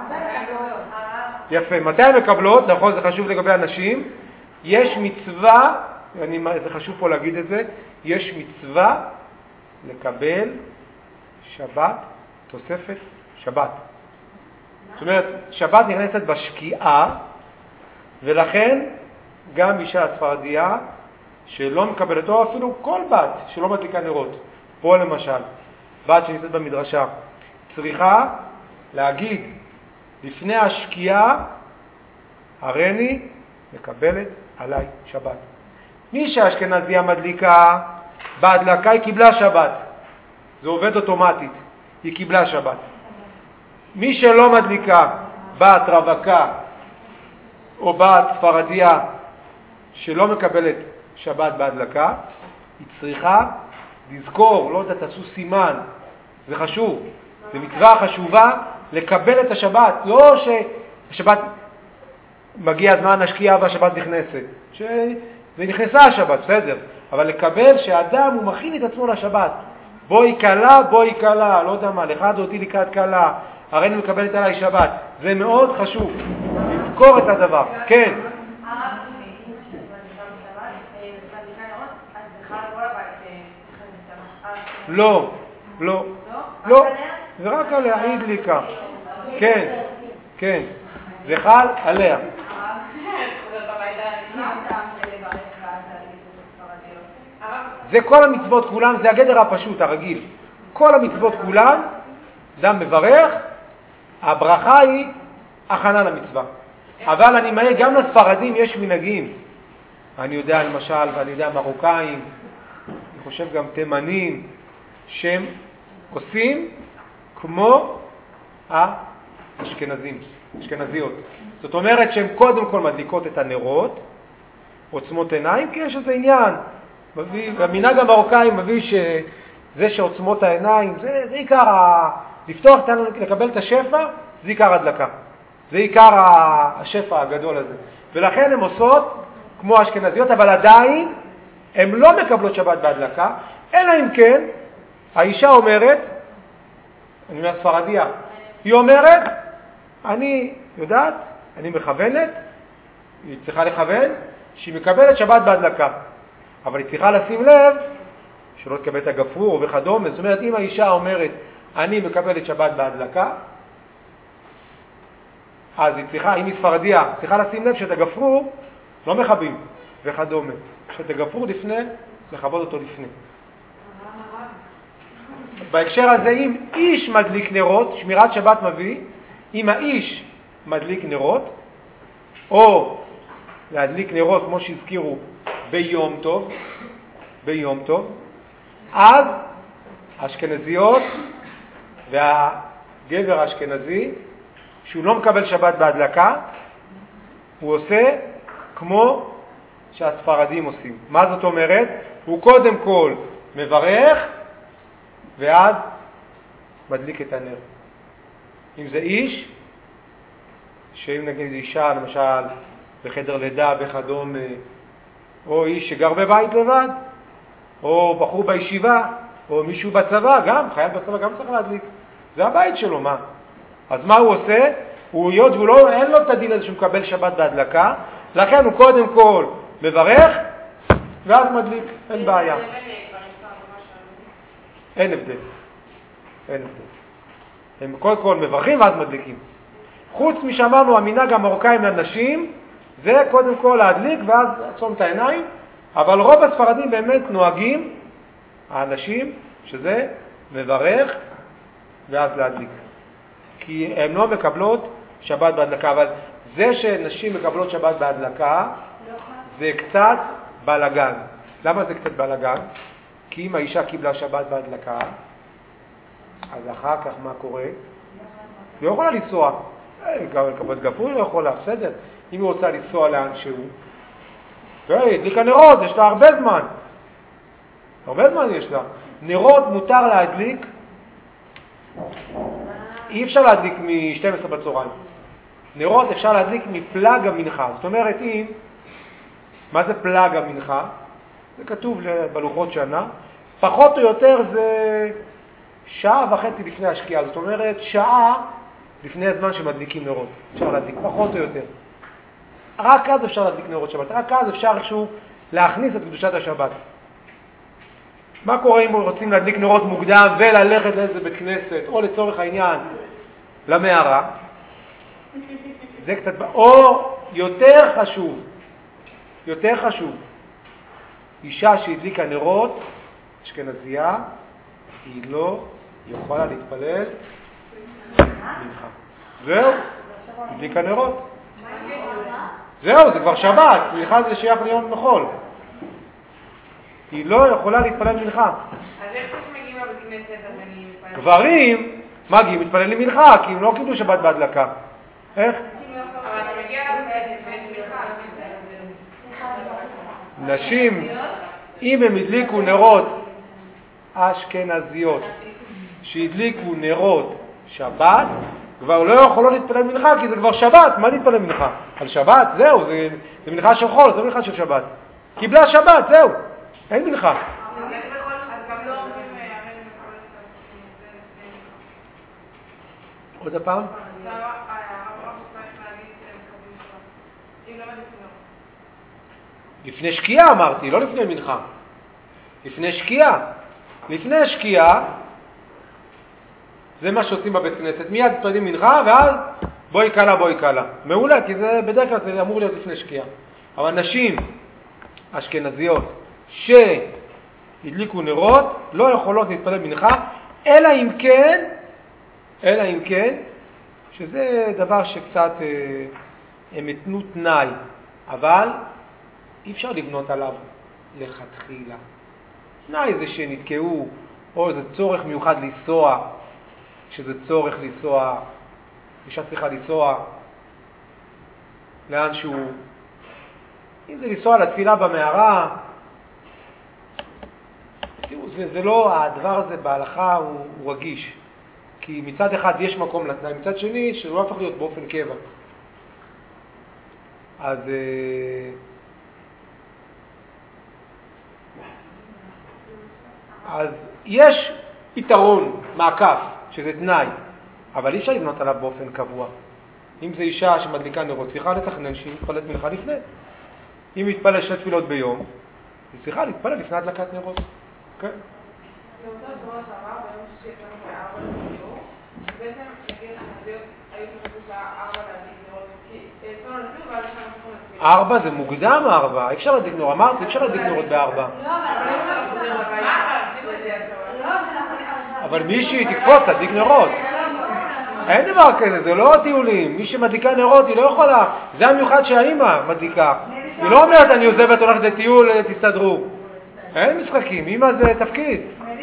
יפה, מתי הן מקבלות? נכון, זה חשוב לגבי אנשים. יש מצווה, אני, זה חשוב פה להגיד את זה, יש מצווה לקבל שבת, תוספת שבת. זאת אומרת, שבת נכנסת בשקיעה, ולכן גם אישה הספרדיה שלא מקבלת, או אפילו כל בת שלא מדליקה נרות, פה למשל, בת שנמצאת במדרשה, צריכה להגיד לפני השקיעה, הריני מקבלת עליי שבת. מי שהאשכנזיה מדליקה, בהדלקה היא קיבלה שבת. זה עובד אוטומטית, היא קיבלה שבת. מי שלא מדליקה, בת רווקה או בת ספרדיה שלא מקבלת שבת בהדלקה, היא צריכה לזכור, לא יודע, תעשו סימן, זה חשוב, זה מצווה חשובה לקבל את השבת, לא שהשבת מגיע הזמן השקיעה והשבת נכנסת, שזה נכנסה השבת, בסדר, אבל לקבל שהאדם הוא מכין את עצמו לשבת, בואי קלה, בואי קלה, לא יודע מה, לך דעתי לקראת קלה, הרי אני מקבלת עליי שבת, זה מאוד חשוב, לזכור את הדבר, כן. לא, לא, לא, זה רק עליה, היא הדליקה. כן, כן, זה חל עליה. זה כל המצוות כולן, זה הגדר הפשוט, הרגיל. כל המצוות כולן, אדם מברך, הברכה היא הכנה למצווה. אבל אני מעיר, גם לספרדים יש מנהגים. אני יודע למשל, ואני יודע מרוקאים, אני חושב גם תימנים, שהם עושים כמו האשכנזים, אשכנזיות. זאת אומרת שהם קודם כל מדליקות את הנרות, עוצמות עיניים, כי יש איזה עניין. המנהג המרוקאי מביא שזה שעוצמות העיניים, זה, זה עיקר, ה... לפתוח, לקבל את השפע, זה עיקר הדלקה. זה עיקר השפע הגדול הזה. ולכן הן עושות כמו האשכנזיות, אבל עדיין הן לא מקבלות שבת בהדלקה, אלא אם כן, האישה אומרת, אני אומר ספרדיה, היא אומרת, אני יודעת, אני מכוונת, היא צריכה לכוון, שהיא מקבלת שבת בהדלקה. אבל היא צריכה לשים לב, שלא תקבל את הגפרור וכדומה. זאת אומרת, אם האישה אומרת, אני מקבלת שבת בהדלקה, אז היא צריכה, אם היא ספרדיה, צריכה לשים לב שאת הגפרור לא מכבים וכדומה. שאת הגפרור לפני, לכבוד אותו לפני. בהקשר הזה, אם איש מדליק נרות, שמירת שבת מביא, אם האיש מדליק נרות, או להדליק נרות, כמו שהזכירו, ביום טוב, ביום טוב, אז האשכנזיות והגבר האשכנזי, שהוא לא מקבל שבת בהדלקה, הוא עושה כמו שהספרדים עושים. מה זאת אומרת? הוא קודם כל מברך, ואז מדליק את הנר. אם זה איש, שאם נגיד אישה, למשל, בחדר לידה, בחדום, או איש שגר בבית לבד, או בחור בישיבה, או מישהו בצבא, גם, חייל בצבא גם צריך להדליק. זה הבית שלו, מה? אז מה הוא עושה? הוא יודע, והוא לא, אין לו את הדין הזה שהוא מקבל שבת בהדלקה, לכן הוא קודם כל מברך, ואז מדליק, אין בעיה. אין הבדל. אין הבדל. הם קודם כל מברכים ואז מדליקים. חוץ משאמרנו, המנהג המרוקאים לנשים, זה קודם כל להדליק ואז לעצום את העיניים, אבל רוב הספרדים באמת נוהגים, האנשים, שזה מברך ואז להדליק. כי הן לא מקבלות שבת בהדלקה, אבל זה שנשים מקבלות שבת בהדלקה, זה קצת בלגן. למה זה קצת בלגן? כי אם האישה קיבלה שבת בהדלקה, אז אחר כך מה קורה? היא לא יכולה לנסוע. גם לקבל גפרור היא לא יכולה, בסדר. אם היא רוצה לנסוע לאן שהוא, הדליקה נרות, יש לה הרבה זמן. הרבה זמן יש לה. נרות מותר להדליק, אי אפשר להדליק מ-שתים עשרה בצהריים. נרות אפשר להדליק מפלג המנחה. זאת אומרת, אם, מה זה פלג המנחה? זה כתוב בלוחות שנה. פחות או יותר זה שעה וחצי לפני השקיעה. זאת אומרת, שעה לפני הזמן שמדליקים נרות. אפשר להדליק, פחות או יותר. רק אז אפשר להדליק נרות שבת. רק אז אפשר איכשהו להכניס את קדושת השבת. מה קורה אם רוצים להדליק נרות מוקדם וללכת לאיזה בית כנסת, או לצורך העניין למערה? זה קצת, או יותר חשוב, יותר חשוב, אישה שהדליקה נרות, אשכנזייה, היא לא יכולה להתפלל מנחה. זהו, הדליקה נרות. זהו, זה כבר שבת, מנחה זה שייך ליום מחול. היא לא יכולה להתפלל מנחה. אז איך שמגיעים לבית כנסת אז אני מתפלל? גברים מגיעים מתפללים מנחה, כי הם לא קיבלו שבת בהדלקה. איך? אבל אתה מגיע לבית כנסת ויש מנחה. נשים, אם הם הדליקו נרות אשכנזיות, שהדליקו נרות שבת, כבר לא יכולות להתפלל מנחה, כי זה כבר שבת. מה להתפלל מנחה? על שבת? זהו, זה, זה מנחה של חול, זה מנחה של שבת. קיבלה שבת, זהו, אין מנחה. אז גם לא אומרים הרי מקבל את זה. עוד הפעם? הרב צריך להגיד מקבלים שבת. אם לא מדליקים נרות. לפני שקיעה אמרתי, לא לפני מנחה. לפני שקיעה. לפני שקיעה, זה מה שעושים בבית כנסת. מיד מתפללים מנחה, ואז בואי קלה, בואי קלה. מעולה, כי זה בדרך כלל זה אמור להיות לפני שקיעה. אבל נשים אשכנזיות שהדליקו נרות, לא יכולות להתפלל מנחה, אלא אם כן, אלא אם כן, שזה דבר שקצת אה, הם יתנו תנאי, אבל אי אפשר לבנות עליו לכתחילה. תנאי זה שנתקעו, או זה צורך מיוחד לנסוע, שזה צורך לנסוע, אישה צריכה לנסוע לאן שהוא, אם זה לנסוע לתפילה במערה, תראו, זה, זה לא, הדבר הזה בהלכה הוא, הוא רגיש, כי מצד אחד יש מקום לתנאי, מצד שני שזה לא הפך להיות באופן קבע. אז אז יש יתרון מעקף, שזה תנאי, אבל אי אפשר לבנות עליו באופן קבוע. אם זה אישה שמדליקה נרות, צריכה לתכנן שהיא מתפללת מנחה לפני. אם היא מתפלל שתי תפילות ביום, היא צריכה להתפלל לפני הדלקת נרות. כן? אני רוצה לשמוע שעבר ביום שיצאנו בארבע לסיור, בעצם נגיד אשכנזיות היו צריכות בשעה ארבע להדליק נרות, כי יצאנו לסיור ואז יש לנו צריכים לסיור. ארבע זה מוקדם ארבע, אי אפשר להדליק נרות, אמרת, אי אפשר להדליק נרות בארבע. אבל מישהי תקפוץ, תדליק נרות. אין דבר כזה, זה לא טיולים. מי שמדליקה נרות היא לא יכולה, זה המיוחד שהאימא מדליקה. היא לא אומרת אני עוזבת, הולכת לטיול, תסתדרו. אין משחקים, אימא זה תפקיד.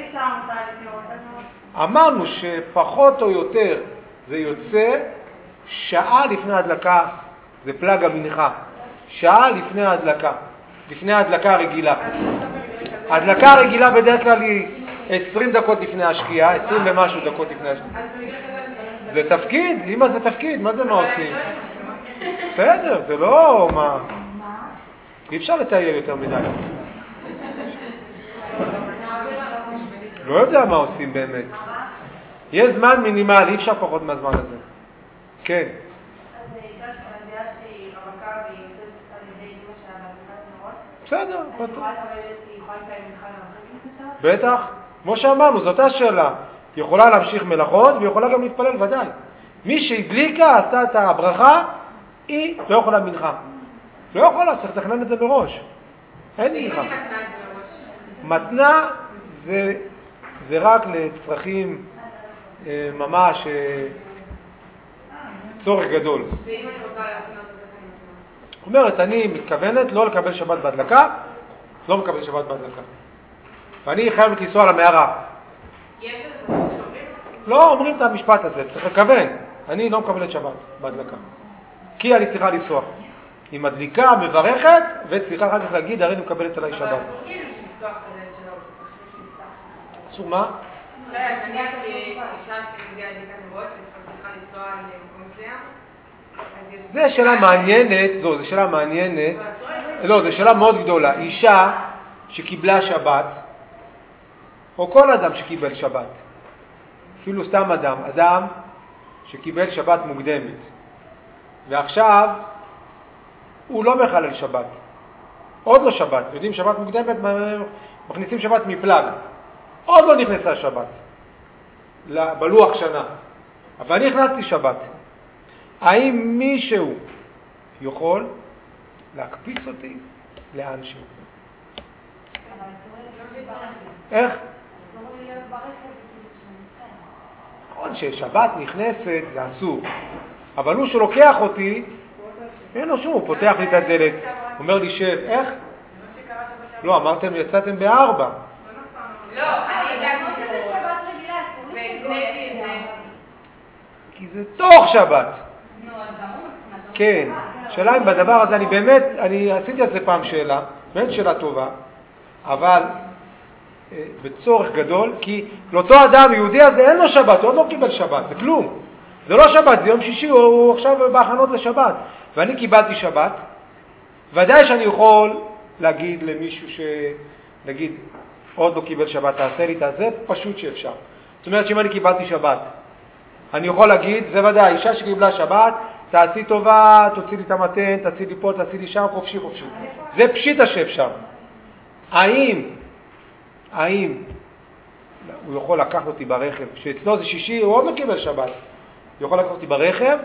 אמרנו שפחות או יותר זה יוצא שעה לפני ההדלקה, זה פלג המנחה. שעה לפני ההדלקה, לפני ההדלקה הרגילה. ההדלקה הרגילה בדרך כלל היא עשרים דקות לפני השקיעה, עשרים ומשהו דקות לפני השקיעה. זה תפקיד, אמא זה תפקיד, מה זה מה עושים? בסדר, זה לא מה... אי אפשר לטייל יותר מדי. לא יודע מה עושים באמת. יש זמן מינימלי, אי אפשר פחות מהזמן הזה. כן. אז אישה שמנדיעה שהיא רווקה והיא יוצאת על ידי אמא שלה בהדלקת נרות, בסדר. אז היא יכולה לקיים מנחה למחלקת בשבת? בטח, כמו שאמרנו, זאת השאלה. היא יכולה להמשיך מלאכות והיא יכולה גם להתפלל, ודאי. מי שהדליקה, עשתה את הברכה, היא לא יכולה מנחה. לא יכולה, צריך לתכנן את זה מראש. אין מנחה. מתנה זה, זה רק לצרכים אה, ממש אה, צורך גדול. ואם אני רוצה להפנות את זה מתנה? אומרת, אני מתכוונת לא לקבל שבת בהדלקה, לא מקבל שבת בהדלקה. ואני חייבת לנסוע למערה. יש איזה פסוק שאומרים? לא אומרים את המשפט הזה, צריך לכוון. אני לא מקבלת שבת בהדלקה. כי אני צריכה לנסוע. היא מדליקה, מברכת, וצריכה אחר כך להגיד, הרי אני מקבלת עליי שבת. אבל אסור כאילו לפתוח את הדלת שלו. אסור מה? לא, נניח אישה שמגיעה לדליקת נרות, וצריכה לנסוע למקום מסוים, אז יש... זה שאלה מעניינת, זו, זו שאלה מעניינת. לא, זו שאלה מאוד גדולה. אישה שקיבלה שבת, או כל אדם שקיבל שבת, אפילו סתם אדם, אדם שקיבל שבת מוקדמת, ועכשיו הוא לא מחלל שבת, עוד לא שבת, יודעים שבת מוקדמת, מכניסים שבת מפלג, עוד לא נכנסה שבת, בלוח שנה, אבל אני הכנסתי שבת. האם מישהו יכול להקפיץ אותי לאן שהוא? איך? נכון ששבת נכנסת זה אסור, אבל הוא שלוקח אותי, אין לו שום, הוא פותח לי את הדלת, אומר לי שב, איך? לא, אמרתם יצאתם בארבע. לא, אני הגעתי בשבת רגילה, והתניתי את זה. כי זה תוך שבת. נו, אז גם הוא מבחינתו. כן, שאלה אם בדבר הזה, אני באמת, אני עשיתי על זה פעם שאלה, באמת שאלה טובה, אבל אה, בצורך גדול, כי לאותו אדם יהודי הזה אין לו שבת, הוא עוד לא קיבל שבת, זה כלום. זה לא שבת, זה יום שישי, הוא, הוא עכשיו בהכנות לשבת. ואני קיבלתי שבת, ודאי שאני יכול להגיד למישהו ש... נגיד, עוד לא קיבל שבת, תעשה לי, תעשה, פשוט שאפשר. זאת אומרת שאם אני קיבלתי שבת, אני יכול להגיד, זה ודאי, אישה שקיבלה שבת, תעשי טובה, תוציא לי את המתן, תעשי לי פה, תעשי לי שם, חופשי חופשי. זה פשיטה שאפשר. האם, האם הוא יכול לקחת אותי ברכב, שאצלו זה שישי, הוא עוד לא קיבל שבת, הוא יכול לקחת אותי ברכב,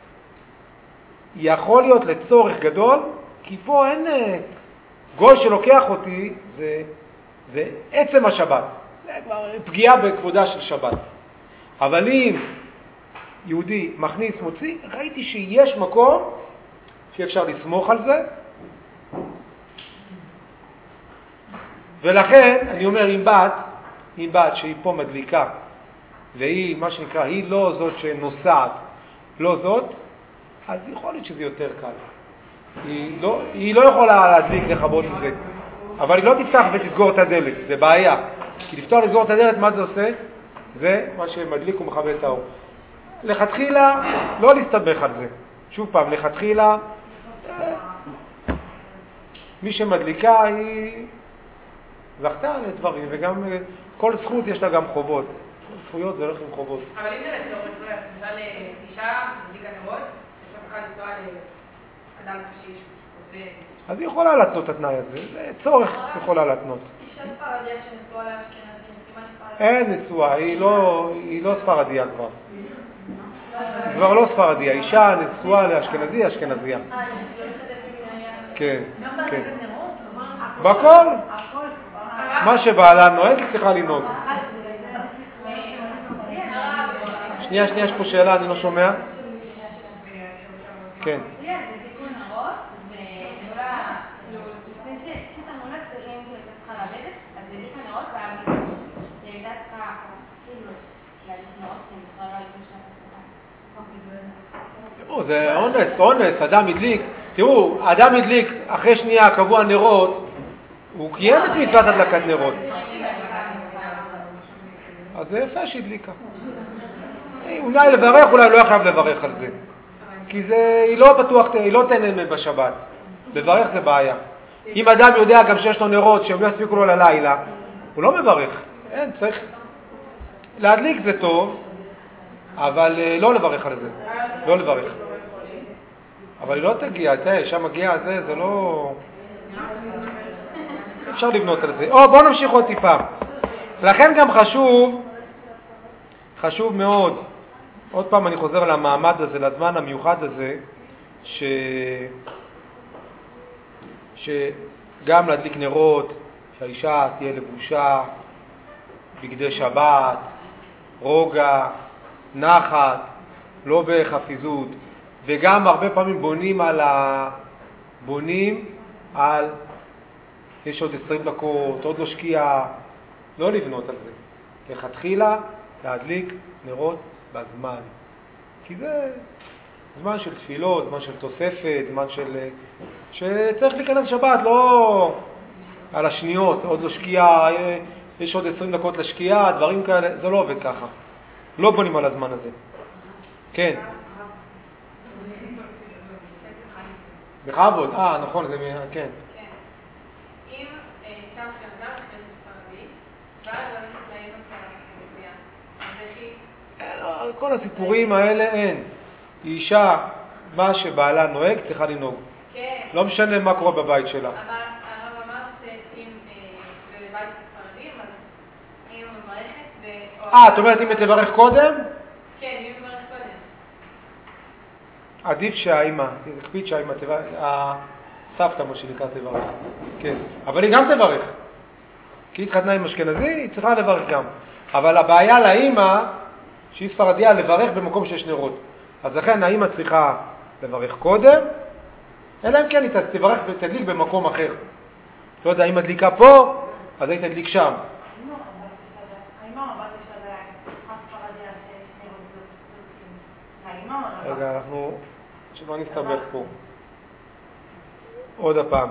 יכול להיות לצורך גדול, כי פה אין גוי שלוקח אותי, זה, זה עצם השבת, זה כבר פגיעה בכבודה של שבת. אבל אם יהודי מכניס, מוציא, ראיתי שיש מקום שאפשר לסמוך על זה, ולכן אני אומר, אם בת, אם בת שהיא פה מדליקה, והיא, מה שנקרא, היא לא זאת שנוסעת, לא זאת, אז יכול להיות שזה יותר קל. היא לא, היא לא יכולה להדליק לכבות את זה, אבל היא לא תפתח ותסגור את הדלת, זה בעיה. כי לפתוח לסגור את הדלת, מה זה עושה? זה מה שמדליק ומכבה את האור. לכתחילה, לא להסתבך על זה. שוב פעם, לכתחילה, מי שמדליקה היא זכתה לדברים, וגם כל זכות יש לה גם חובות. זכויות זה הולך עם חובות. אבל אם זה לצורך, למשל אישה מדליקה נרות, יש לך בכלל לנסוע לאדם קשיש, אז היא יכולה לעשות את התנאי הזה, זה צורך יכולה להתנות. אישה ספרדיה שנשואה לאשכנזים, סימן ספרדיה. אין נשואה, היא לא, היא לא ספרדיה כבר. היא כבר לא ספרדיה, אישה נשואה לאשכנזי, אשכנזיה. כן, כן. בכל, מה שבעלה נוהג, היא צריכה לנהוג. שנייה, שנייה, יש פה שאלה, אני לא שומע. כן. זה אונס, אונס, אדם הדליק. תראו, אדם הדליק אחרי שנייה קבוע נרות, הוא קיים את מצוות הדלקת נרות. אז זה יפה שהדליקה. אולי לברך, אולי לא חייב לברך על זה. כי זה, היא לא בטוח, היא לא תהנה בשבת. לברך זה בעיה. אם אדם יודע גם שיש לו נרות שהם לא יספיקו לו ללילה, הוא לא מברך. אין, צריך... להדליק זה טוב, אבל לא לברך על זה. לא לברך. אבל היא לא תגיע, תראה, אישה מגיעה, זה, זה לא... אפשר לבנות על זה. או, בואו נמשיך עוד טיפה. לכן גם חשוב, חשוב מאוד, עוד פעם אני חוזר למעמד הזה, לזמן המיוחד הזה, ש... שגם להדליק נרות, שהאישה תהיה לבושה, בגדי שבת, רוגע, נחת, לא בחפיזות, וגם הרבה פעמים בונים על ה... בונים על... יש עוד עשרים דקות, עוד לא שקיעה, לא לבנות על זה. לכתחילה להדליק נרות בזמן. כי זה זמן של תפילות, זמן של תוספת, זמן של... שצריך להיכנס שבת, לא על השניות, עוד לא שקיעה, יש עוד עשרים דקות לשקיעה, דברים כאלה, זה לא עובד ככה. לא בונים על הזמן הזה. כן. בכבוד, אה, נכון, זה מ... כן. אם אישה אשכנזייה נכנסת ספרדית, ואז לא מתנאים אשכנזייה, אז איך היא? כל הסיפורים האלה אין. אישה, מה שבעלה נוהג, צריכה לנהוג. כן. לא משנה מה קורה בבית שלה. אבל הרב אמר שאם בבית ספרדים, אז אם מברכת... אה, את אומרת אם את לברך קודם? כן, אם מברך קודם. עדיף שהאימא, תקפיד שהאימא תברך, הסבתא מה שנקרא תברך, כן, אבל היא גם תברך, כי היא התחתנה עם אשכנזי, היא צריכה לברך גם, אבל הבעיה לאימא, שהיא ספרדיה, לברך במקום שיש נרות, אז לכן האימא צריכה לברך קודם, אלא אם כן היא תברך ותדליק במקום אחר, לא יודע, אם הדליקה פה, אז היא תדליק שם. רגע, אנחנו... שבא נסתבך פה. עוד הפעם.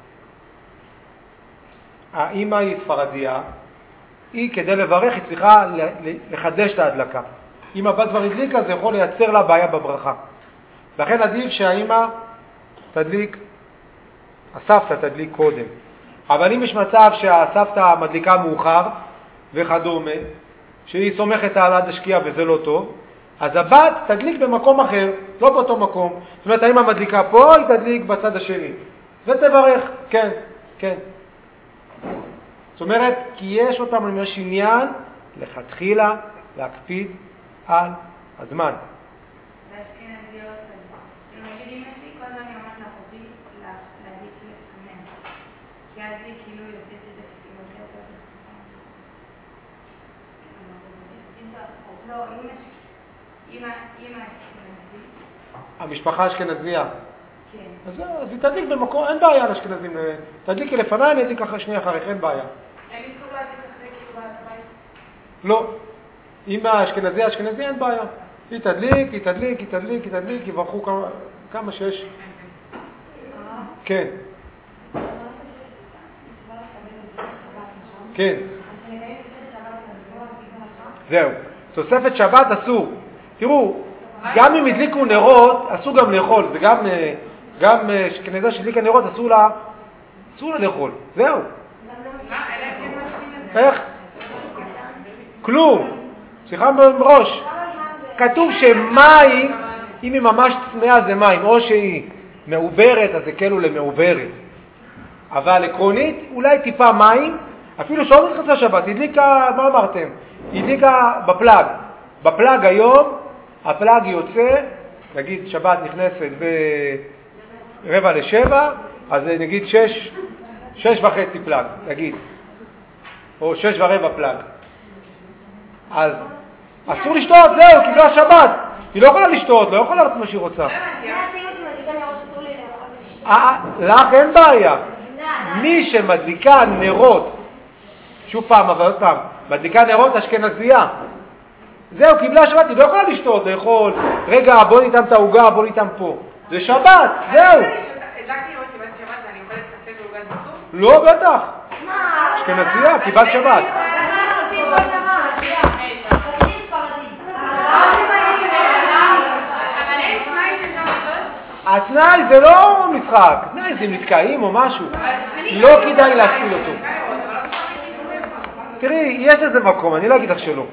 האמא היא ספרדיה, היא כדי לברך היא צריכה לחדש את ההדלקה. אם הבת כבר הדליקה זה יכול לייצר לה בעיה בברכה. לכן עדיף שהאמא תדליק, הסבתא תדליק קודם. אבל אם יש מצב שהסבתא מדליקה מאוחר וכדומה, שהיא סומכת על עד השקיעה וזה לא טוב, אז הבת תדליק במקום אחר, לא באותו מקום. זאת אומרת, האמא מדליקה פה, היא תדליק בצד השני. ותברך, כן, כן. זאת אומרת, כי יש אותם, אני אומר, עניין לכתחילה להקפיד על הזמן. באשכנזיות, נגיד אמא שלי, כל הזמן היא ממש לאחותי להדליק לפניה. כי אז היא כאילו יוצאת את זה יותר טוב. לא, אמא שלי. אמא, אמא אשכנזית. המשפחה אשכנזיה. כן. אז, אז היא תדליק במקום, אין בעיה לאשכנזים. תדליקי לפניי, אני אדליק אחרי שנייה אחריך, אין בעיה. אין איסור להדליק אחרי כאילו בעל הבית? לא. אם האשכנזיה, אשכנזיה, אין בעיה. היא תדליק, היא תדליק, היא תדליק, היא תדליק, יברכו כמה, כמה שיש. כן. כן. זהו. תוספת שבת אסור. תראו, גם אם הדליקו נרות, אסור גם לאכול. זה גם, גם אשכנזיה שהדליקה נרות, אסור לה, אסור לה לאכול. זהו. איך? כלום. סליחה מראש. כתוב שמים, אם היא ממש צמאה זה מים, או שהיא מעוברת, אז זה כאילו למעוברת. אבל עקרונית, אולי טיפה מים, אפילו שעוד נכנסה שבת, הדליקה, מה אמרתם? הדליקה בפלאג. בפלאג היום, הפלאג יוצא, נגיד שבת נכנסת ברבע לשבע, אז נגיד שש, שש וחצי פלאג, נגיד. או שש ורבע פלאג. אז אסור לשתות, זהו, קיבלה שבת. היא לא יכולה לשתות, לא יכולה לעשות מה שהיא רוצה. לך אין בעיה. מי שמדליקה נרות, שוב פעם, אבל עוד פעם, מדליקה נרות אשכנזייה. זהו, קיבלה שבת, היא לא יכולה לשתות, לאכול, רגע, בוא ניתן את העוגה, בוא ניתן פה. זה שבת, זהו. הדלקתי נרות, קיבלתי שבת ואני אוכלת קפה ועוגת בסוף? לא, בטח. אשכנזייה, קיבלת שבת. התנאי זה לא משחק, תנאי זה נתקעים או משהו, לא כדאי להפעיל אותו. תראי, יש איזה מקום, אני לא אגיד לך שלא.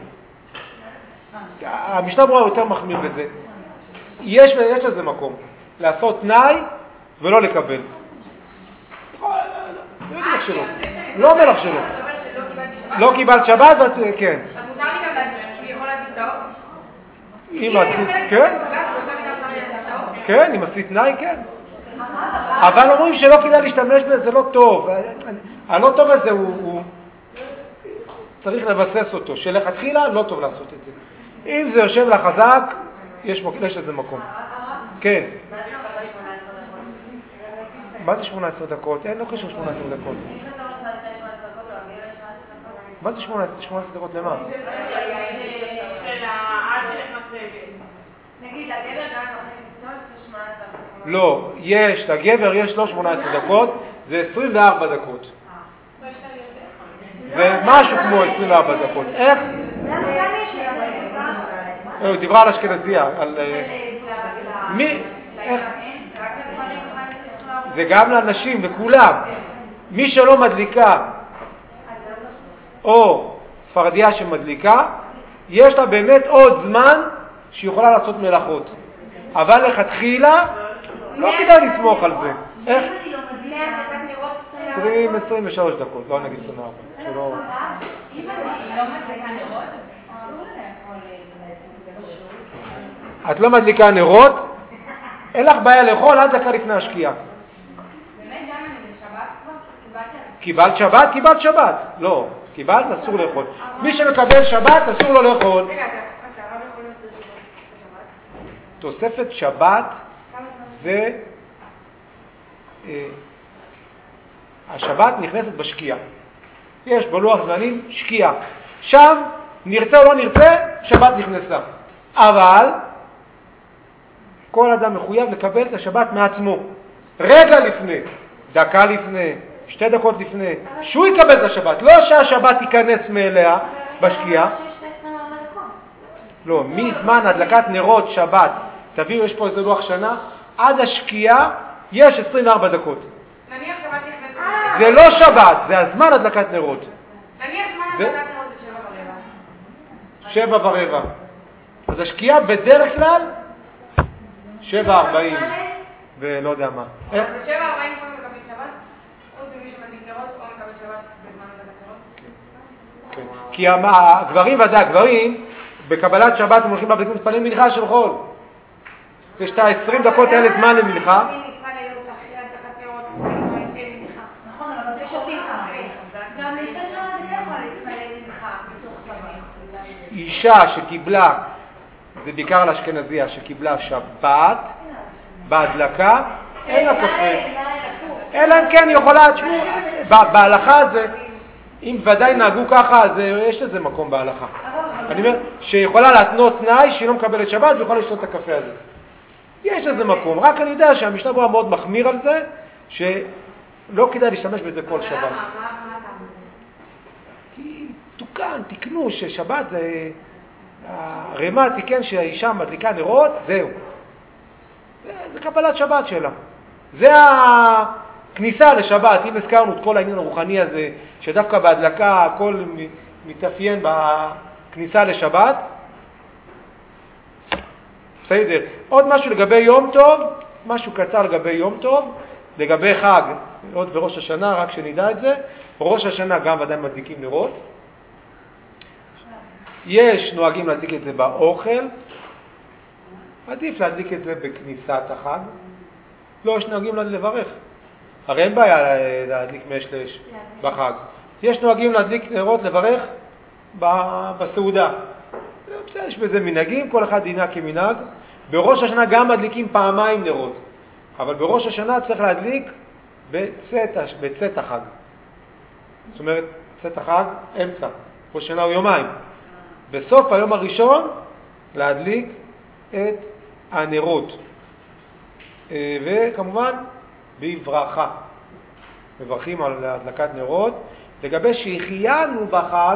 המשנה ברורה יותר מחמיר בזה. יש ויש איזה מקום, לעשות תנאי ולא לקבל. לא אגיד לך שלא, לא אומר לך שלא. לא קיבלת שבת, כן. אז מותר לי גם להגיד, אני יכול להגיד טוב? אם עשית, כן? כן, אם עשית תנאי, כן. אבל אומרים שלא כדאי להשתמש בזה, זה לא טוב. הלא טוב הזה הוא... צריך לבסס אותו. שלכתחילה לא טוב לעשות את זה. אם זה יושב לה חזק, יש לזה מקום. כן. מה זה שמונה עשרה דקות? אין, לא קשור שמונה עשרה דקות. מה זה שמונה עשרה דקות למה? נגיד, לגבר גם מכניס לצלול, זה שמונה עשרה דקות. לא, יש, לגבר יש לו שמונה עשרה דקות, זה עשרים וארבע דקות. זה משהו כמו עשרים וארבע דקות. איך? היא דיברה על אשכנזייה, על... מי? איך? זה גם לאנשים, לכולם. מי שלא מדליקה, או ספרדיה שמדליקה, יש לה באמת עוד זמן שהיא יכולה לעשות מלאכות. אבל לכתחילה, לא כדאי לסמוך על זה. איך? עשרים עשרים ושלוש דקות, לא נגיד עשרים וארבע. את לא מדליקה נרות, אין לך בעיה לאכול עד דקה לפני השקיעה. באמת גם אני בשבת כבר? קיבלתי? קיבלת שבת? קיבלת שבת. לא, קיבלת, אסור לאכול. מי שמקבל שבת, אסור לו לאכול. רגע, אתה הרב יכול להסביר שבת? תוספת שבת זה... השבת נכנסת בשקיעה. יש בלוח זמנים שקיעה. שם, נרצה או לא נרצה, שבת נכנסה. אבל כל אדם מחויב לקבל את השבת מעצמו. רגע לפני, דקה לפני, שתי דקות לפני, שהוא יקבל את השבת. לא שהשבת ייכנס מאליה בשקיעה. לא, מזמן הדלקת נרות שבת, תביאו, יש פה איזה לוח שנה, עד השקיעה יש עשרים וארבע דקות. נניח שבת נכנסת. זה לא שבת, זה הזמן הדלקת נרות. נניח זמן הדלקת נרות זה שבע ורבע. שבע ורבע. אז השקיעה בדרך כלל שבע ארבעים. ולא יודע מה. אז בשבע ארבעים קודם מקבל שבת? חוץ ממי שמדליק נרות או מקבל שבת בזמן הדלקת נרות? כי הגברים ודאי, הגברים, בקבלת שבת הם הולכים לבית מתפללים מנחה של חול. יש את ה-עשרים דקות האלה זמן למנחה. נכון, אבל זה שותים חמץ. גם לפני שנה זה כן יכול להתפלל מנחה בתוך צבא. אישה שקיבלה, זה בעיקר לאשכנזיה, שקיבלה שבת בהדלקה, אין לה קפה. אלא אם כן יכולה, תשמעו, בהלכה זה, אם ודאי נהגו ככה, אז יש לזה מקום בהלכה. אני אומר, שיכולה להתנות תנאי שהיא לא מקבלת שבת ויכולה לשתות את הקפה הזה. יש לזה מקום, רק אני יודע שהמשנה ברורה מאוד מחמיר על זה, שלא כדאי להשתמש בזה כל שבת. למה? מה אתה אומר? כי תוקן, תקנו ששבת זה... הרמה תיקן שהאישה מדליקה נרות, זהו. זה, זה קבלת שבת שלה. זה הכניסה לשבת. אם הזכרנו את כל העניין הרוחני הזה, שדווקא בהדלקה הכל מתאפיין בכניסה לשבת. בסדר. עוד משהו לגבי יום טוב, משהו קצר לגבי יום טוב, לגבי חג, עוד בראש השנה, רק שנדע את זה. בראש השנה גם ודאי מדליקים נרות. יש נוהגים להדליק את זה באוכל, עדיף להדליק את זה בכניסת החג. לא, יש נוהגים לברך. הרי אין בעיה להדליק מאש לאש בחג. יש נוהגים להדליק נרות לברך בסעודה. יש בזה מנהגים, כל אחד דינה כמנהג. בראש השנה גם מדליקים פעמיים נרות, אבל בראש השנה צריך להדליק בצאת, בצאת החג. זאת אומרת, צאת החג אמצע. ראש השנה הוא יומיים. בסוף היום הראשון להדליק את הנרות. וכמובן בברכה. מברכים על הדלקת נרות. לגבי שהחיינו בחג,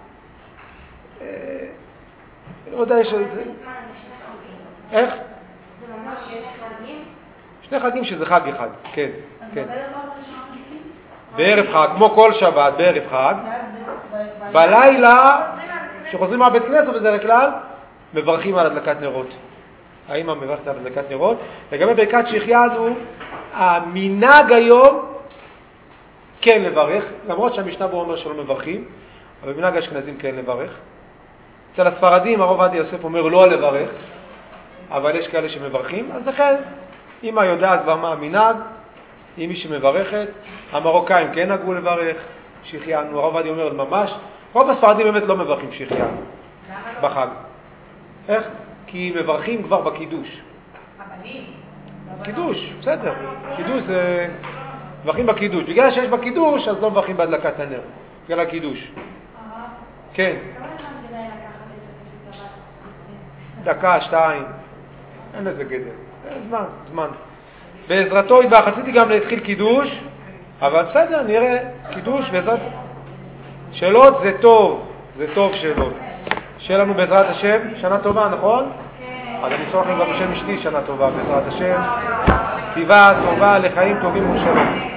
לא יודע, יש... איך? זה ממש שני חגים? שני חגים שזה חג אחד, כן. אז כן. בערב חג ראשון מדליקים? בערב חג, כמו כל שבת, בערב חג. בלילה, כשחוזרים מהבית כנסת בדרך כלל, מברכים על הדלקת נרות. האמא מברכת על הדלקת נרות. לגבי ברכת שהחיינו, המנהג היום כן לברך, למרות שהמשנה ברורה אומר שלא מברכים, אבל מנהג האשכנזים כן לברך. אצל הספרדים הרב עובדיה יוסף אומר לא לברך, אבל יש כאלה שמברכים, אז לכן אמא יודעת כבר מה המנהג, היא מי שמברכת. המרוקאים כן נהגו לברך שהחיינו, הרב עובדיה אומר ממש, רוב הספרדים באמת לא מברכים שהחיינו בחג. איך? כי מברכים כבר בקידוש. הבנים. קידוש, בסדר. קידוש זה... מברכים בקידוש. בגלל שיש בקידוש, אז לא מברכים בהדלקת הנר. בגלל הקידוש. כן. דקה, שתיים. אין לזה גדר. זמן, זמן. בעזרתו יתברך, רציתי גם להתחיל קידוש, אבל בסדר, נראה קידוש בעזרת... שאלות זה טוב, זה טוב שאלות. שיהיה לנו בעזרת השם שנה טובה, נכון? אז אני אצטרך לכם גם בשם אשתי שנה טובה, בעזרת השם. סביבה טובה לחיים טובים ושלום.